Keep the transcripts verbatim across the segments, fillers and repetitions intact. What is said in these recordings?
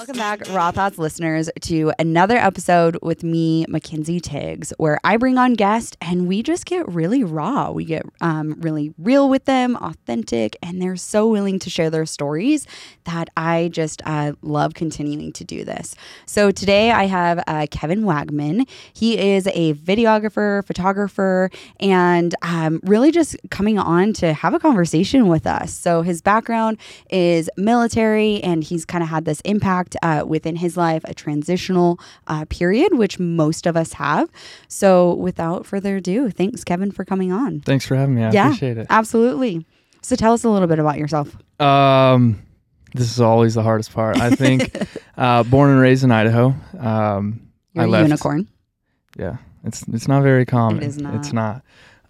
Welcome back, Raw Thoughts listeners, to another episode with me, Mackenzie Tiggs, where I bring on guests and we just get really raw. We get um, really real with them, authentic, and they're so willing to share their stories that I just uh, love continuing to do this. So today I have uh, Kevin Wagman. He is a videographer, photographer, and um, really just coming on to have a conversation with us. So his background is military, and he's kind of had this impact Uh, within his life, a transitional uh, period, which most of us have. So without further ado, thanks, Kevin, for coming on. Thanks for having me. I yeah, appreciate it. Absolutely. So tell us a little bit about yourself. Um, this is always the hardest part. I think uh, born and raised in Idaho. Um, You're I a left, unicorn. Yeah, it's it's not very common. It is not. It's not.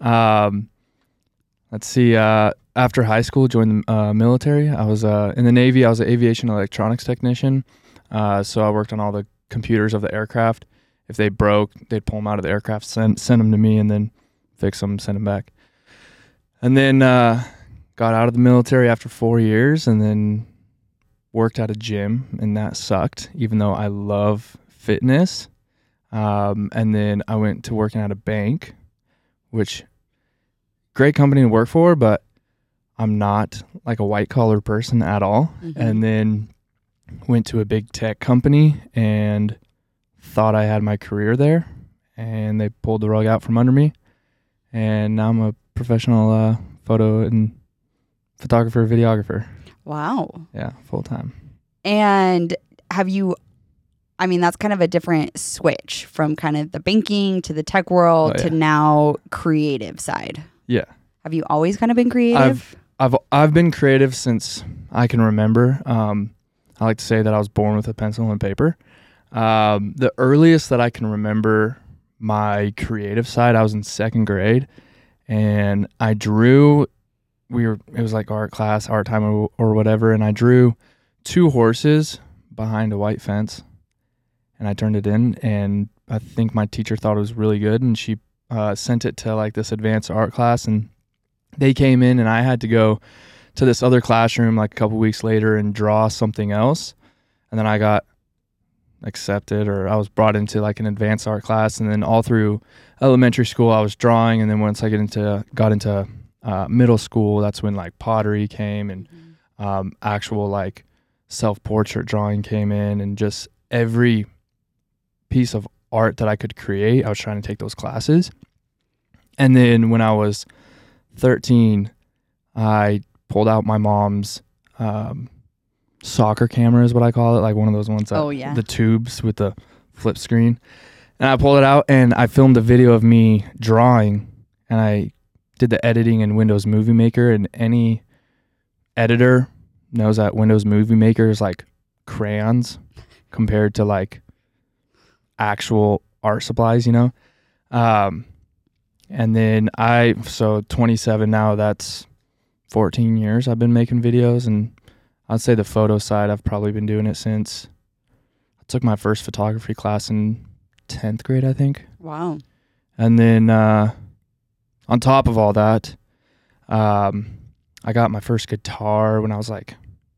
Um, let's see. Uh, after high school, joined the uh, military. I was uh, in the Navy. I was an aviation electronics technician. Uh, so I worked on all the computers of the aircraft. If they broke, they'd pull them out of the aircraft, send send them to me, and then fix them, send them back. And then uh, got out of the military after four years, and then worked at a gym, and that sucked. Even though I love fitness. Um, and then I went to working at a bank, which great company to work for, but I'm not like a white collar person at all. Mm-hmm. And then went to a big tech company and thought I had my career there, and they pulled the rug out from under me. And now I'm a professional uh, photo and photographer, videographer. Wow. Yeah, full time. And have you, I mean, that's kind of a different switch from kind of the banking to the tech world oh, yeah. to now creative side. Yeah. Have you always kind of been creative? I've I've I've been creative since I can remember. Um, I like to say that I was born with a pencil and paper. Um, the earliest that I can remember my creative side, I was in second grade, and I drew. We were it was like art class, art time, or, or whatever, and I drew two horses behind a white fence, and I turned it in, and I think my teacher thought it was really good, and she uh, sent it to like this advanced art class, and they came in, and I had to go to this other classroom like a couple weeks later and draw something else. And then I got accepted, or I was brought into like an advanced art class. And then all through elementary school, I was drawing. And then once I get into got into uh, middle school, that's when like pottery came, and mm-hmm. um, actual like self-portrait drawing came in, and just every piece of art that I could create, I was trying to take those classes. And then when I was thirteen, I pulled out my mom's um, soccer camera, is what I call it, like one of those ones that oh, yeah. the tubes with the flip screen. And I pulled it out, and I filmed a video of me drawing, and I did the editing in Windows Movie Maker. And any editor knows that Windows Movie Maker is like crayons compared to like actual art supplies, you know. Um, And then I, so twenty-seven now, that's fourteen years I've been making videos. And I'd say the photo side, I've probably been doing it since I took my first photography class in tenth grade, I think. Wow. And then uh, on top of all that, um, I got my first guitar when I was like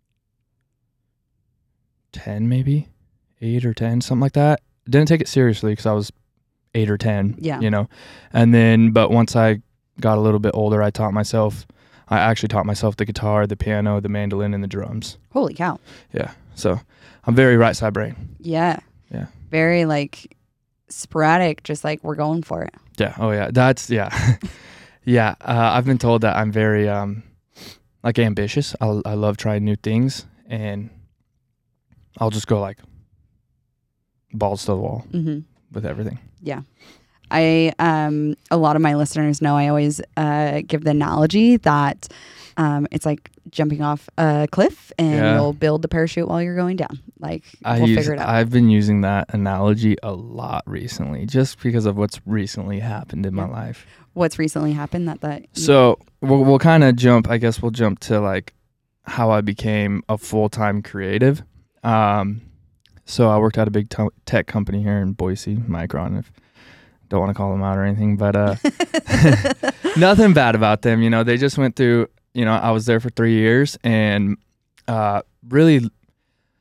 ten, maybe eight or ten, something like that. Didn't take it seriously because I was eight or ten, yeah. you know, and then, but once I got a little bit older, I taught myself, I actually taught myself the guitar, the piano, the mandolin, and the drums. Holy cow. Yeah. So I'm very right side brain. Yeah. Yeah. Very like sporadic, just like we're going for it. Yeah. Oh yeah. That's, yeah. yeah. Uh, I've been told that I'm very, um, like ambitious. I I love trying new things, and I'll just go like balls to the wall. Mm-hmm. With everything. Yeah. I, um, a lot of my listeners know I always uh, give the analogy that um, it's like jumping off a cliff, and yeah. you'll build the parachute while you're going down. Like, I we'll use, figure it out. I've been using that analogy a lot recently, just because of what's recently happened in yeah. my life. What's recently happened that that? So we'll, we'll kind of jump, I guess we'll jump to like how I became a full-time creative. Um, So I worked at a big t- tech company here in Boise, Micron. If don't want to call them out or anything, but uh, nothing bad about them. You know, they just went through. You know, I was there for three years and uh, really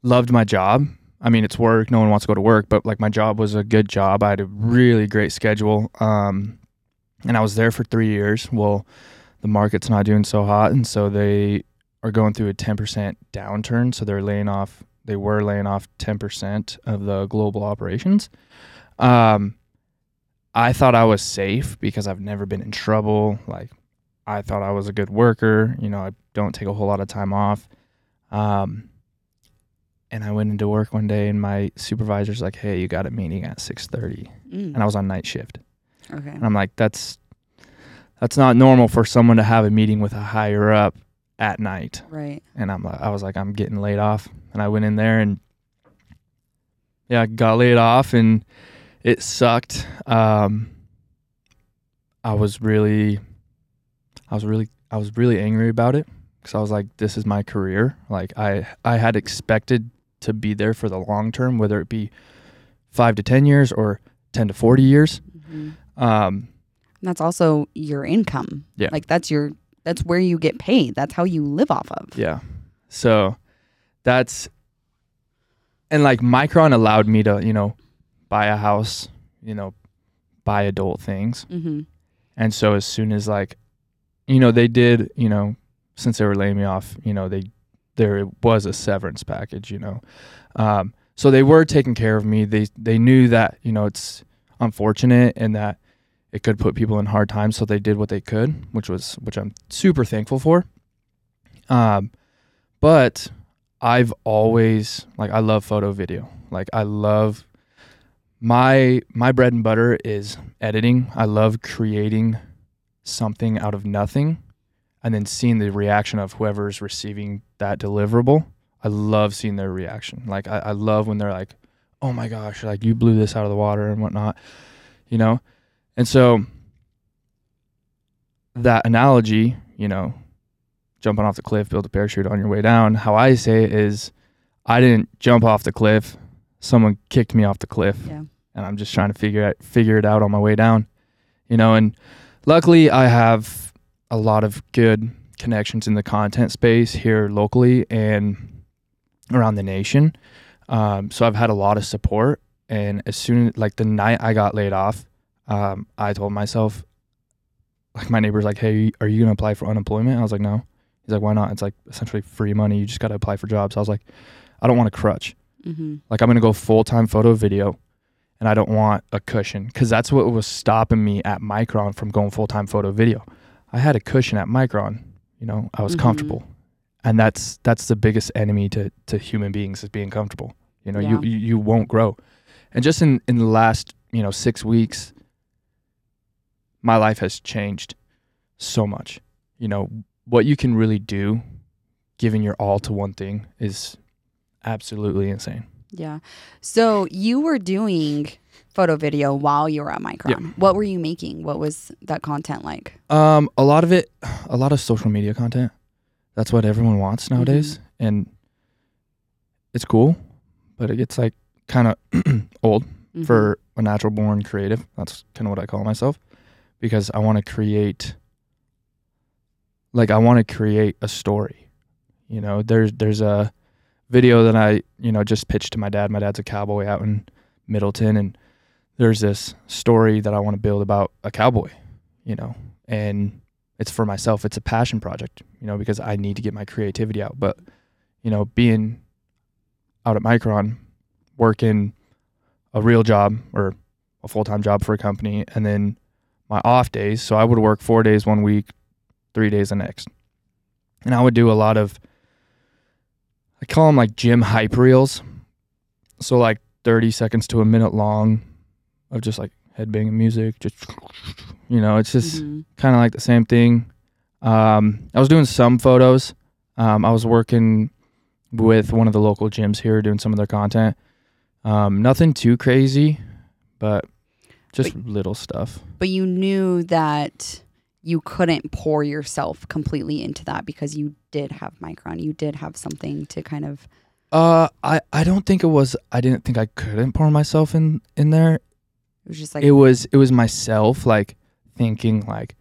loved my job. I mean, it's work. No one wants to go to work, but like my job was a good job. I had a really great schedule. Um, and I was there for three years. Well, the market's not doing so hot. And so they are going through a ten percent downturn. So they're laying off, they were laying off ten percent of the global operations. Um, I thought I was safe because I've never been in trouble. Like I thought I was a good worker. You know, I don't take a whole lot of time off. Um, And I went into work one day and my supervisor's like, hey, you got a meeting at six thirty. Mm. And I was on night shift. Okay. And I'm like, that's that's not normal for someone to have a meeting with a higher up at night. Right. And I'm I was like, I'm getting laid off. And I went in there and yeah, got laid off and it sucked. Um, I was really I was really I was really angry about it because I was like, this is my career. Like I I had expected to be there for the long term, whether it be five to ten years or ten to forty years. Mm-hmm. Um, and that's also your income. Yeah. Like that's your, that's where you get paid. That's how you live off of. Yeah. So that's, and like Micron allowed me to, you know, buy a house, you know, buy adult things. Mm-hmm. And so as soon as like, you know, they did, you know, since they were laying me off, you know, they, there was a severance package, you know. Um, so they were taking care of me. They they knew that, you know, it's unfortunate and that it could put people in hard times. So they did what they could, which was, which I'm super thankful for. Um, but I've always, like, I love photo video. Like I love my, my bread and butter is editing. I love creating something out of nothing. And then seeing the reaction of whoever's receiving that deliverable. I love seeing their reaction. Like, I, I love when they're like, oh my gosh, like you blew this out of the water and whatnot, you know? And so that analogy, you know, jumping off the cliff, build a parachute on your way down. How I say it is I didn't jump off the cliff. Someone kicked me off the cliff. Yeah. And I'm just trying to figure it, figure it out on my way down, you know? And luckily I have a lot of good connections in the content space here locally and around the nation. Um, so I've had a lot of support. And as soon as, like the night I got laid off, um, I told myself, like my neighbor's like, hey, are you going to apply for unemployment? I was like, no. He's like, why not? It's like essentially free money. You just got to apply for jobs. I was like, I don't want a crutch. Mm-hmm. Like I'm going to go full-time photo video and I don't want a cushion because that's what was stopping me at Micron from going full-time photo video. I had a cushion at Micron, you know, I was mm-hmm. comfortable. And that's that's the biggest enemy to, to human beings is being comfortable. You know, yeah. you, you you won't grow. And just in, in the last, you know, six weeks, my life has changed so much. You know, what you can really do, giving your all to one thing is absolutely insane. Yeah. So you were doing photo video while you were at Micron. Yeah. What were you making? What was that content like? Um, a lot of it, a lot of social media content. That's what everyone wants nowadays. Mm-hmm. And it's cool, but it gets like kind of old mm-hmm. for a natural born creative. That's kind of what I call myself because I want to create, like I want to create a story. You know, there's, there's a video that I, you know, just pitched to my dad. My dad's a cowboy out in Middleton and there's this story that I want to build about a cowboy, you know, and it's for myself. It's a passion project, you know, because I need to get my creativity out. But, you know, being out at Micron, working a real job or a full-time job for a company, and then my off days. So I would work four days one week, three days the next. And I would do a lot of, I call them like gym hype reels. So like thirty seconds to a minute long of just like headbanging music, just, you know, it's just mm-hmm. kind of like the same thing. Um, I was doing some photos. Um, I was working with one of the local gyms here doing some of their content. Um, nothing too crazy, but just but, little stuff. But you knew that you couldn't pour yourself completely into that because you did have Micron. You did have something to kind of... Uh, I, I don't think it was, I didn't think I couldn't pour myself in, in there. It was just like... It was, it was myself, like, thinking, like,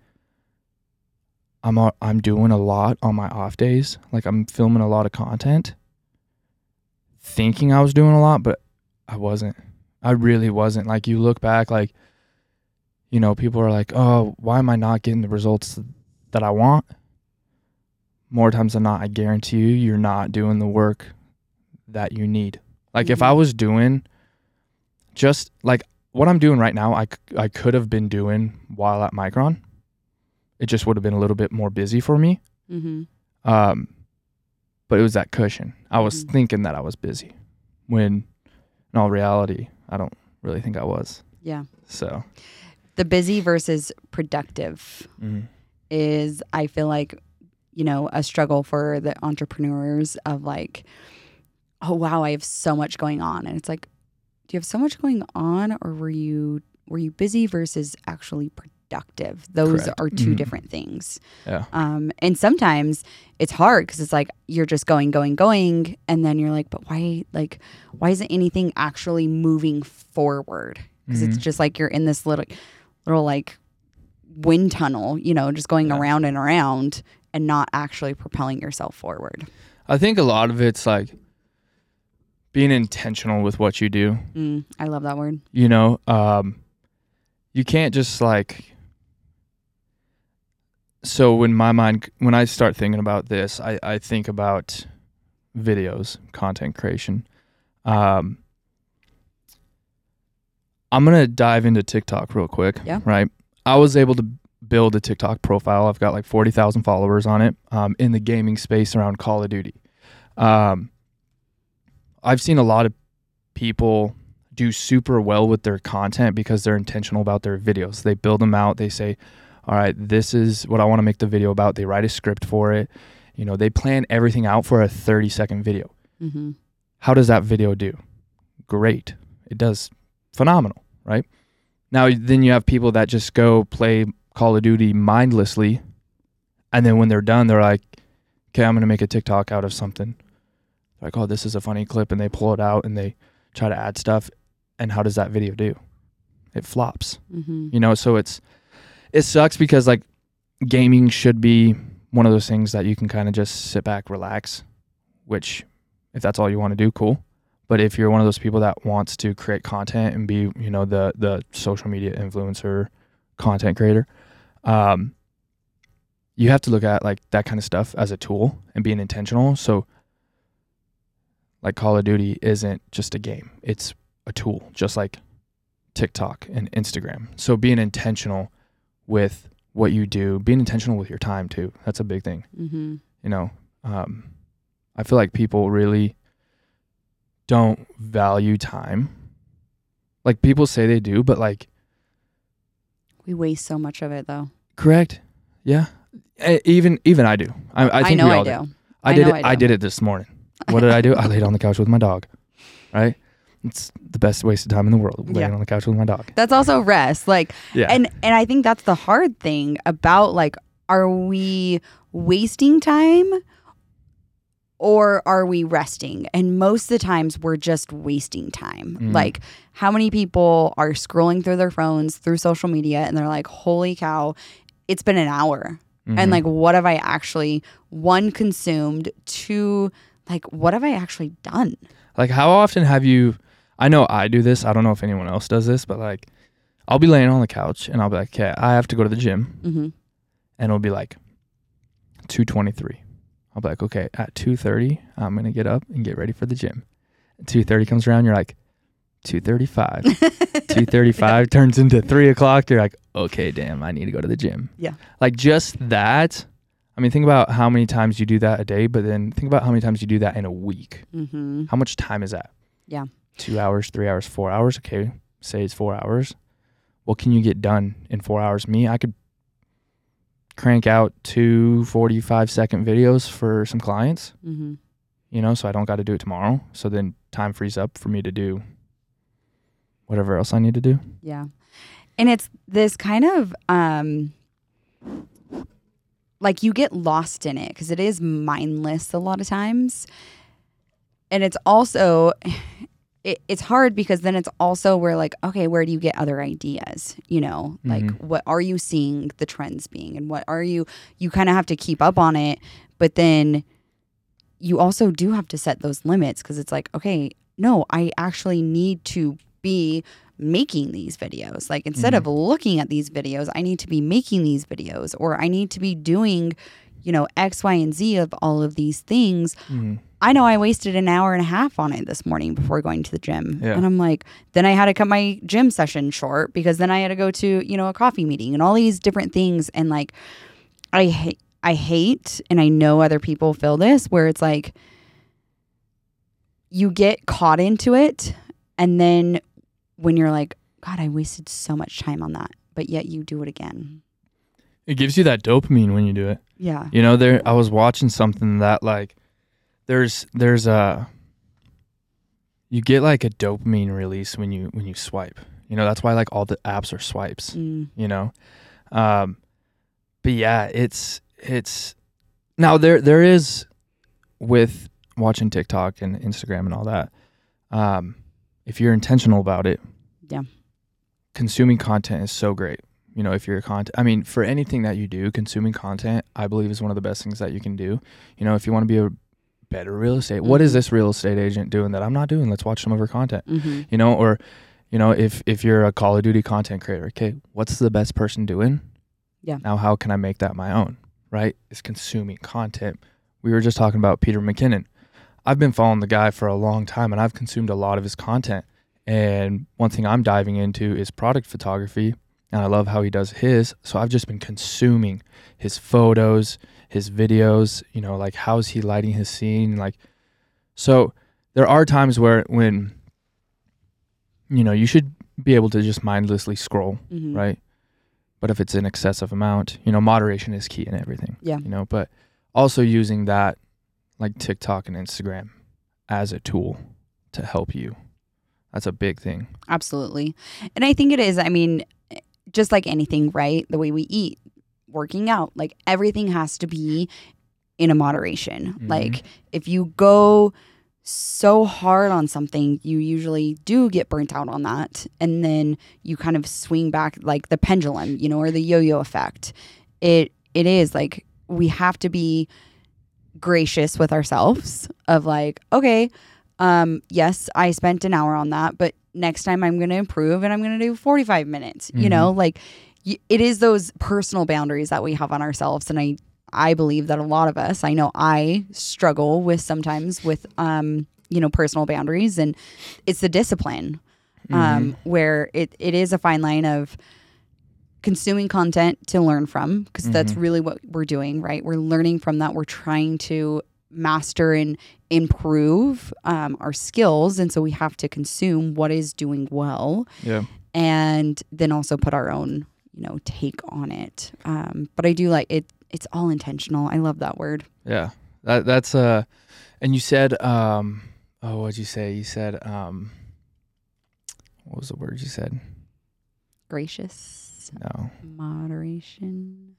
I'm a, I'm doing a lot on my off days. Like, I'm filming a lot of content. thinking I was doing a lot, but I wasn't. I really wasn't. Like, you look back, like, you know, people are like, oh, why am I not getting the results that I want? More times than not, I guarantee you, you're not doing the work that you need. Like, mm-hmm. if I was doing just like what I'm doing right now, I, I could have been doing while at Micron. It just would have been a little bit more busy for me. Mm-hmm. Um, but it was that cushion. I was mm-hmm. thinking that I was busy when in all reality, I don't really think I was. Yeah. So the busy versus productive mm-hmm. is, I feel like, you know, a struggle for the entrepreneurs of like, oh, wow, I have so much going on. And it's like, do you have so much going on, or were you, were you busy versus actually productive? Those Correct. are two mm-hmm. different things. Yeah. Um, and sometimes it's hard because it's like, you're just going, going, going. And then you're like, but why, like, why isn't anything actually moving forward? Because mm-hmm. it's just like, you're in this little, little like wind tunnel, you know, just going yeah. around and around and not actually propelling yourself forward. I think a lot of it's like being intentional with what you do. Mm, I love that word. You know, um, you can't just like, so when my mind, when I start thinking about this, I, I think about videos, content creation. Um, I'm going to dive into TikTok real quick. Yeah. Right. I was able to build a TikTok profile. I've got like forty thousand followers on it, um, in the gaming space around Call of Duty. Um, I've seen a lot of people do super well with their content because they're intentional about their videos. They build them out. They say, all right, this is what I want to make the video about. They write a script for it. You know, they plan everything out for a thirty second video. Mm-hmm. How does that video do? Great. It does phenomenal, right? Now, then you have people that just go play Call of Duty mindlessly. And then when they're done, they're like, okay, I'm going to make a TikTok out of something. Like, oh, this is a funny clip. And they pull it out and they try to add stuff. And how does that video do? It flops. Mm-hmm. You know, so it's, it sucks because like gaming should be one of those things that you can kind of just sit back, relax, which if that's all you want to do, cool. But if you're one of those people that wants to create content and be, you know, the the social media influencer, content creator, um, you have to look at like that kind of stuff as a tool and being intentional. So like Call of Duty isn't just a game. It's a tool, just like TikTok and Instagram. So being intentional with what you do, being intentional with your time too. That's a big thing. Mm-hmm. You know, um, I feel like people really don't value time. Like people say they do, but like we waste so much of it though. Correct. Yeah. Even even I do. I, I think I know we all I do. do. I, I did it. I, do. I did it this morning. What did I do? I laid on the couch with my dog. Right. It's the best waste of time in the world. Laying yeah. on the couch with my dog. That's also rest. Like, yeah. And and I think that's the hard thing about like, are we wasting time? Or are we resting? And most of the times we're just wasting time. Mm. Like how many people are scrolling through their phones, through social media, and they're like, holy cow, it's been an hour. Mm-hmm. And like, what have I actually, one, consumed, two, like, what have I actually done? Like how often have you, I know I do this. I don't know if anyone else does this, but like I'll be laying on the couch and I'll be like, okay, I have to go to the gym. Mm-hmm. And it'll be like two twenty-three. I'll be like, okay, at two thirty, I'm going to get up and get ready for the gym. two thirty comes around, you're like, two thirty-five. two thirty-five turns into three o'clock. You're like, okay, damn, I need to go to the gym. Yeah. Like just that. I mean, think about how many times you do that a day, but then think about how many times you do that in a week. Mm-hmm. How much time is that? Yeah. Two hours, three hours, four hours. Okay, say it's four hours. What can you get done in four hours? Me, I could crank out two forty-five second videos for some clients, mm-hmm. you know, so I don't got to do it tomorrow. So then time frees up for me to do whatever else I need to do. Yeah. And it's this kind of, um, like you get lost in it because it is mindless a lot of times. And it's also, it, it's hard because then it's also where like, okay, where do you get other ideas? You know, like mm-hmm. what are you seeing the trends being and what are you, you kind of have to keep up on it, but then you also do have to set those limits because it's like, okay, no, I actually need to be making these videos. Like instead Mm-hmm. of looking at these videos, I need to be making these videos, or I need to be doing, you know, X, Y, and Z of all of these things. Mm-hmm. I know I wasted an hour and a half on it this morning before going to the gym. Yeah. And I'm like, then I had to cut my gym session short because then I had to go to, you know, a coffee meeting and all these different things. And like, I hate, I hate, and I know other people feel this, where it's like, you get caught into it. And then when you're like, God, I wasted so much time on that, but yet you do it again. It gives you that dopamine when you do it. Yeah. You know, there I was watching something that like there's there's a you get like a dopamine release when you when you swipe. You know, that's why like all the apps are swipes, Mm. you know. Um but yeah, it's it's now there there is with watching TikTok and Instagram and all that. Um if you're intentional about it, Yeah. consuming content is so great. You know, if you're a content, I mean, for anything that you do, consuming content, I believe is one of the best things that you can do. You know, if you want to be a better real estate, mm-hmm. what is this real estate agent doing that I'm not doing? Let's watch some of her content, Mm-hmm. you know, or, you know, if, if you're a Call of Duty content creator, okay, what's the best person doing? Yeah. Now, how can I make that my own, right? It's consuming content. We were just talking about Peter McKinnon. I've been following the guy for a long time and I've consumed a lot of his content. And one thing I'm diving into is product photography. And I love how he does his. So I've just been consuming his photos, his videos, you know, like how's he lighting his scene? Like, so there are times where when, you know, you should be able to just mindlessly scroll, Mm-hmm. right? But if it's an excessive amount, you know, moderation is key in everything. Yeah. You know, but also using that like TikTok and Instagram as a tool to help you. That's a big thing. Absolutely. And I think it is, I mean, just like anything, right? The way we eat, working out, like everything has to be in a moderation. Mm-hmm. Like if you go so hard on something, you usually do get burnt out on that. And then you kind of swing back like the pendulum, you know, or the yo-yo effect. It It is like we have to be gracious with ourselves of like, okay, um, yes, I spent an hour on that, but next time I'm going to improve and I'm going to do forty-five minutes, Mm-hmm. you know, like y- it is those personal boundaries that we have on ourselves. And I, I believe that a lot of us, I know I struggle with sometimes with, um, you know, personal boundaries, and it's the discipline, um, Mm-hmm. where it, it is a fine line of consuming content to learn from, because Mm-hmm. that's really what we're doing, right? We're learning from that. We're trying to master and improve um, our skills. And so we have to consume what is doing well, Yeah. and then also put our own, you know, take on it. Um, but I do like it. It's all intentional. I love that word. Yeah. That that's uh and you said um oh what'd you say? You said um what was the word you said? Gracious, No. moderation.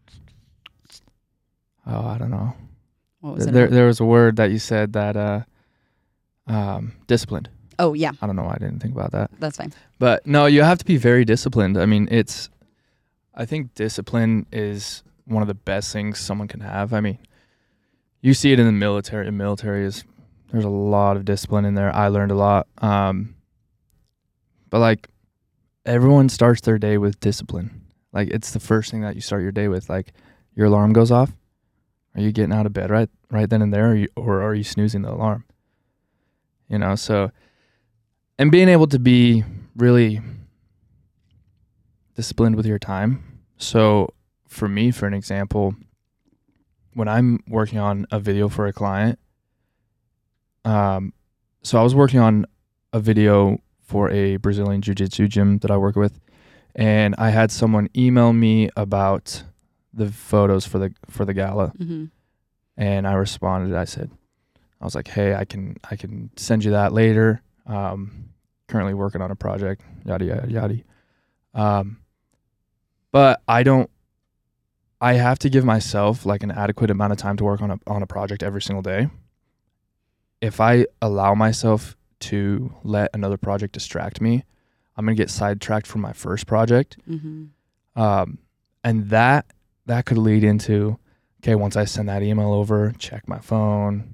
Oh, I don't know. What was it? There there was a word that you said that uh um disciplined. Oh yeah, I don't know why I didn't think about that. that's fine. But no, you have to be very disciplined. I mean, it's I think discipline is one of the best things someone can have. I mean, you see it in the military. The military is there's a lot of discipline in there. I learned a lot. Um, but like everyone starts their day with discipline. Like it's the first thing that you start your day with. Like your alarm goes off. Are you getting out of bed right right then and there, or, you, or are you snoozing the alarm? You know, so and being able to be really disciplined with your time. So for me, for an example, when I'm working on a video for a client, um, so I was working on a video for a Brazilian jiu-jitsu gym that I work with, and I had someone email me about the photos for the for the gala, Mm-hmm. and I responded. I said, I was like, hey, I can I can send you that later. Um, currently working on a project, yada yada yada. Um, but I don't. I have to give myself like an adequate amount of time to work on a on a project every single day. If I allow myself to let another project distract me, I'm gonna get sidetracked from my first project, Mm-hmm. um, and that that could lead into okay. Once I send that email over, check my phone,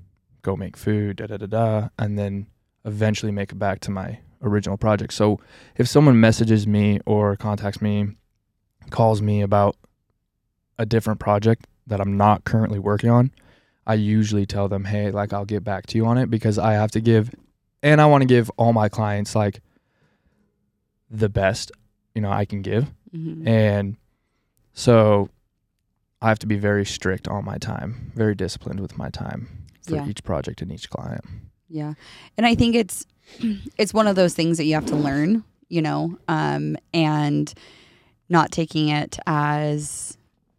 go make food, da da da da, and then eventually make it back to my original project. So if someone messages me or contacts me, calls me about a different project that I'm not currently working on, I usually tell them, hey, like I'll get back to you on it, because I have to give, and I want to give all my clients like the best, you know, I can give. Mm-hmm. And so I have to be very strict on my time, very disciplined with my time for yeah. each project and each client. Yeah. And I think it's, it's one of those things that you have to learn, you know, um, and not taking it as,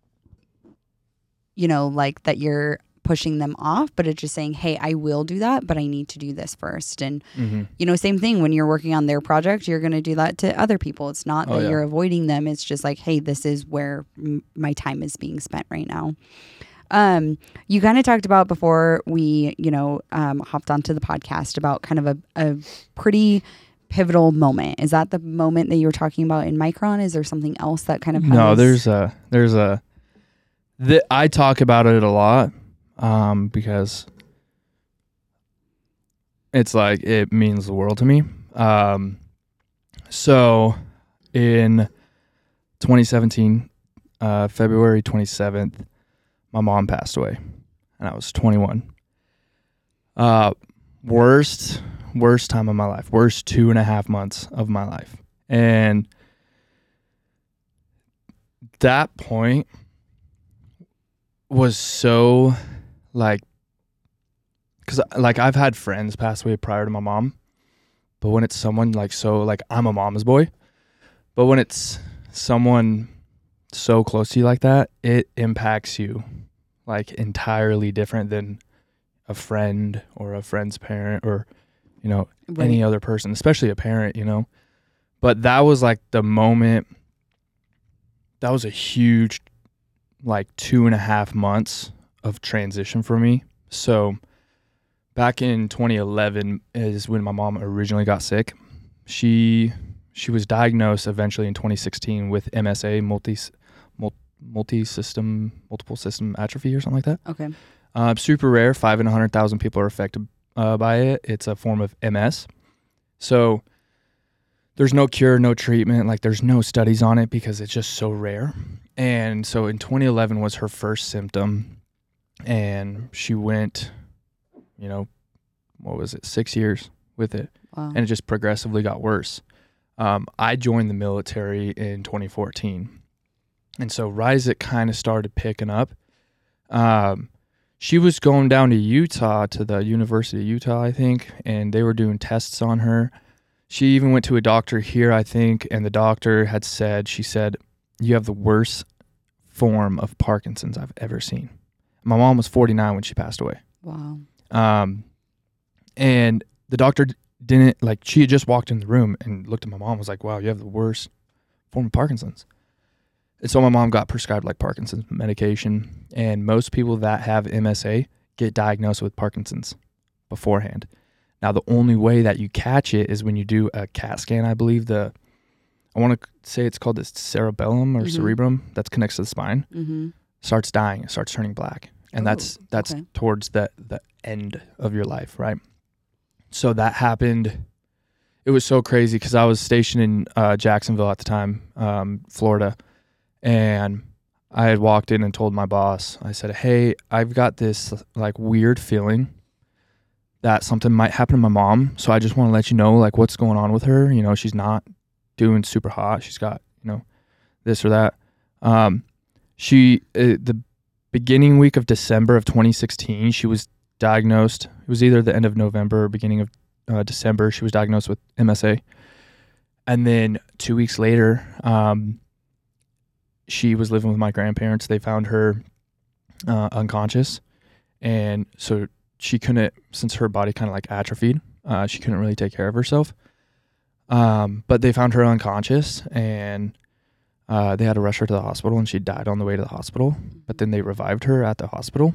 you know, like that you're pushing them off, but it's just saying, hey, I will do that, but I need to do this first. And, mm-hmm. you know, same thing when you're working on their project, you're going to do that to other people. It's not oh, that yeah. you're avoiding them. It's just like, hey, this is where m- my time is being spent right now. Um, you kind of talked about before we, you know, um, hopped onto the podcast about kind of a, a pretty pivotal moment. Is that the moment that you were talking about in Micron? Is there something else that kind of has... No, there's a, there's a, th- I talk about it a lot. Um, because it's like, it means the world to me. Um, so in twenty seventeen, uh, February twenty-seventh, my mom passed away and I was twenty-one. Uh, worst, worst time of my life, worst two and a half months of my life. And that point was so... Like, because like I've had friends pass away prior to my mom, but when it's someone like, so like I'm a mama's boy, but when it's someone so close to you like that, it impacts you like entirely different than a friend or a friend's parent or, you know, right. any other person, especially a parent, you know. But that was like the moment, that was a huge like two and a half months of transition for me. So back in twenty eleven is when my mom originally got sick. She she was diagnosed eventually in twenty sixteen with M S A, multi multi system multiple system atrophy or something like that. Okay. Uh, super rare. Five in a hundred thousand people are affected uh, by it. It's a form of M S. So there's no cure, no treatment. Like there's no studies on it because it's just so rare. And so in twenty eleven was her first symptom. And she went, you know, what was it, six years with it. Wow. And it just progressively got worse. Um, I joined the military in twenty fourteen. And so right as it kind of started picking up, um, she was going down to Utah, to the University of Utah, I think, and they were doing tests on her. She even went to a doctor here, I think, and the doctor had said, she said, you have the worst form of Parkinson's I've ever seen. My mom was forty-nine when she passed away. Wow. Um, and the doctor didn't, like, she had just walked in the room and looked at my mom and was like, wow, you have the worst form of Parkinson's. And so my mom got prescribed, like, Parkinson's medication. And most people that have M S A get diagnosed with Parkinson's beforehand. Now, the only way that you catch it is when you do a CAT scan, I believe. The, I want to say it's called the cerebellum or mm-hmm. cerebrum that connects to the spine. Mm-hmm. Starts dying. It starts turning black. And Ooh, that's that's okay. towards the, the end of your life, right? So that happened. It was so crazy because I was stationed in uh, Jacksonville at the time, um, Florida. And I had walked in and told my boss, I said, hey, I've got this like weird feeling that something might happen to my mom. So I just want to let you know like what's going on with her. You know, she's not doing super hot. She's got, you know, this or that. Um, she, uh, the beginning week of December of twenty sixteen, she was diagnosed. It was either the end of November or beginning of uh, December. She was diagnosed with M S A. And then two weeks later, um, she was living with my grandparents. They found her uh, unconscious. And so she couldn't, since her body kind of like atrophied, uh, she couldn't really take care of herself. Um, but they found her unconscious and uh, they had to rush her to the hospital and she died on the way to the hospital. But then they revived her at the hospital.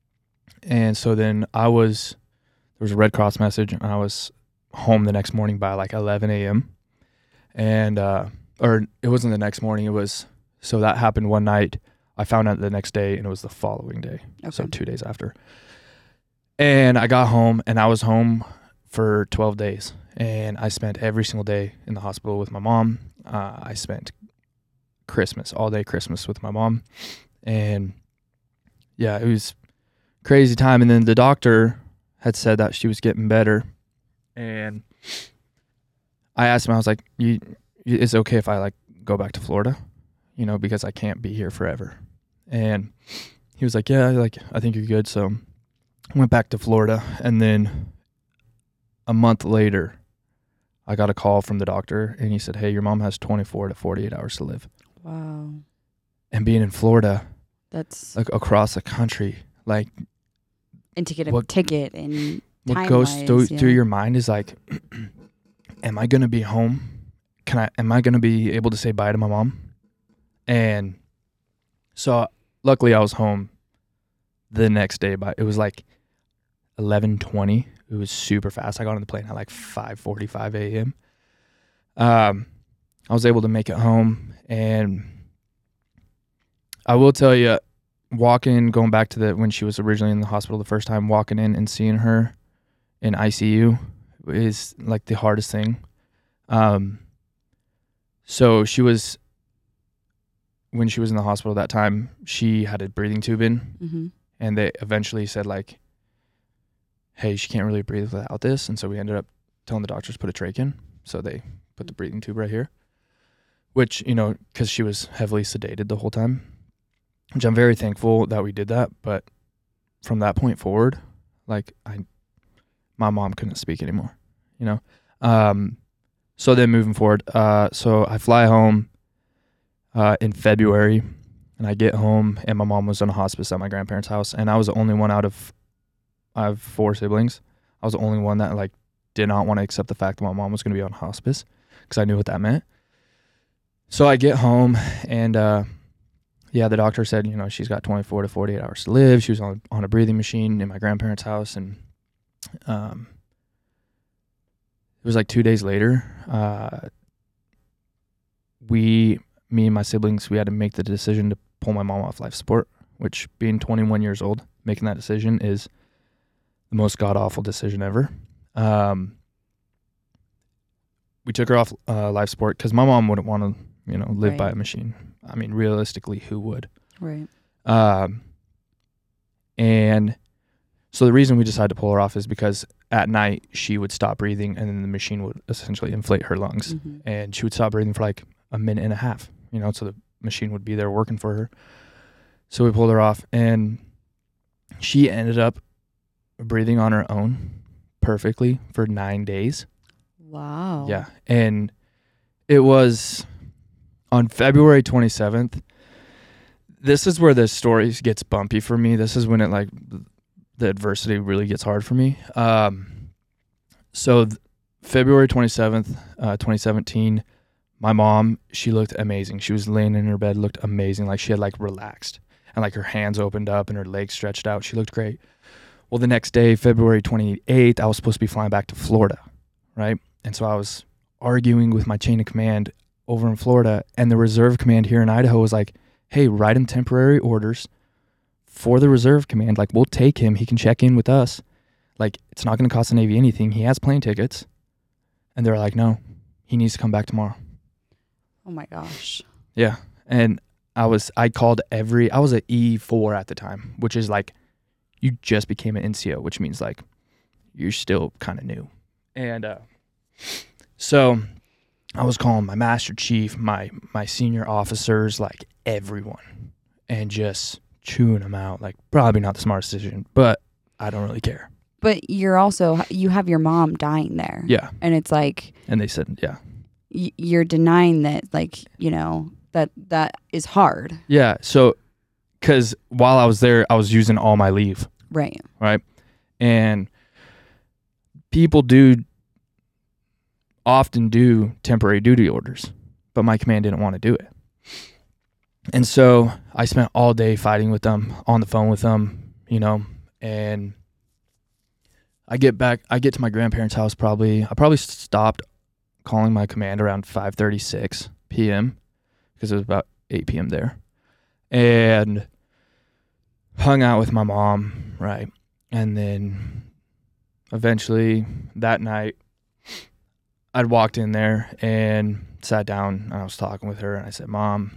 And so then I was, there was a Red Cross message and I was home the next morning by like eleven a.m. And, uh, or it wasn't the next morning. It was, so that happened one night. I found out the next day and it was the following day. Okay. So two days after. And I got home, and I was home for twelve days. And I spent every single day in the hospital with my mom. Uh, I spent Christmas, all day Christmas with my mom. And yeah, it was crazy time. And then the doctor had said that she was getting better. And I asked him, I was like, you, is it okay if I like go back to Florida? You know, because I can't be here forever. And he was like, yeah, like, I think you're good. So I went back to Florida. And then a month later, I got a call from the doctor, and he said, hey, your mom has twenty-four to forty-eight hours to live. Wow. And being in Florida, that's like across the country, like, and to get a what, ticket and what goes wise, through, yeah. through your mind is like, am I going to be home? Can I, am I going to be able to say bye to my mom? And so luckily I was home the next day, but it was like eleven twenty. It was super fast. I got on the plane at like five forty-five a.m. Um, I was able to make it home, and I will tell you, walking, going back to the when she was originally in the hospital the first time, walking in and seeing her in I C U is like the hardest thing. Um, so she was, when she was in the hospital that time, she had a breathing tube in, mm-hmm. and they eventually said like, hey, she can't really breathe without this. And so we ended up telling the doctors to put a trach in. So they put the breathing tube right here, which, you know, because she was heavily sedated the whole time, which I'm very thankful that we did that. But from that point forward, like I, my mom couldn't speak anymore, you know? Um, so then moving forward, uh, so I fly home uh, in February, and I get home, and my mom was in a hospice at my grandparents' house. And I was the only one out of, I have four siblings. I was the only one that like did not want to accept the fact that my mom was going to be on hospice, because I knew what that meant. So I get home, and uh, yeah, the doctor said, you know, she's got twenty-four to forty-eight hours to live. She was on on a breathing machine in my grandparents' house, and um, it was like two days later. Uh, we, me and my siblings, we had to make the decision to pull my mom off life support. Which, being twenty-one years old, making that decision is the most god-awful decision ever. Um, we took her off uh, life support because my mom wouldn't want to, you know, live Right. by a machine. I mean, realistically, who would? Right. Um, and so the reason we decided to pull her off is because at night she would stop breathing, and then the machine would essentially inflate her lungs, Mm-hmm. and she would stop breathing for like a minute and a half, you know, so the machine would be there working for her. So we pulled her off, and she ended up breathing on her own perfectly for nine days. Wow. Yeah. And it was on February twenty-seventh. This is where the story gets bumpy for me. This is when it like the adversity really gets hard for me. Um, so th- February twenty-seventh, uh, twenty seventeen, my mom, she looked amazing. She was laying in her bed, looked amazing. Like she had like relaxed, and like her hands opened up and her legs stretched out. She looked great. Well, the next day, February twenty-eighth, I was supposed to be flying back to Florida, right? And so I was arguing with my chain of command over in Florida, and the reserve command here in Idaho was like, hey, write him temporary orders for the reserve command. Like, we'll take him. He can check in with us. Like, it's not going to cost the Navy anything. He has plane tickets. And they're like, no, he needs to come back tomorrow. Oh my gosh. Yeah. And I was, I called every, I was at E four at the time, which is like, you just became an N C O, which means like, you're still kind of new. And uh, so I was calling my master chief, my, my senior officers, like everyone, and just chewing them out. Like, probably not the smartest decision, but I don't really care. But you're also, you have your mom dying there. Yeah. And it's like, And they said, yeah. y- you're denying that, like, you know, that that is hard. Yeah. So, because while I was there, I was using all my leave. Right. Right. And people do often do temporary duty orders, but my command didn't want to do it. And so I spent all day fighting with them, on the phone with them, you know, and I get back, I get to my grandparents' house probably, I probably stopped calling my command around five thirty-six p.m. because it was about eight p.m. there, and hung out with my mom, right? And then eventually that night, I'd walked in there and sat down and I was talking with her and I said, Mom,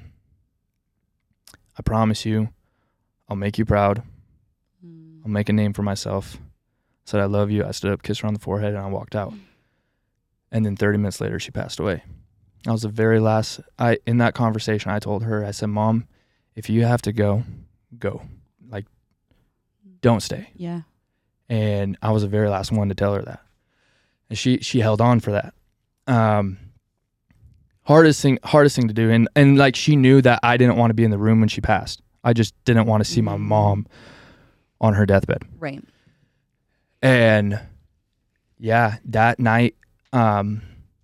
I promise you, I'll make you proud. Mm. I'll make a name for myself. I said, I love you. I stood up, kissed her on the forehead, and I walked out. And then thirty minutes later, she passed away. That was the very last, I in that conversation, I told her, I said, Mom, if you have to go, go. Like, don't stay. Yeah. And I was the very last one to tell her that. And she she held on for that. Um, hardest thing hardest thing to do. And, and like, she knew that I didn't want to be in the room when she passed. I just didn't want to see my mom on her deathbed. Right. And yeah, that night, um,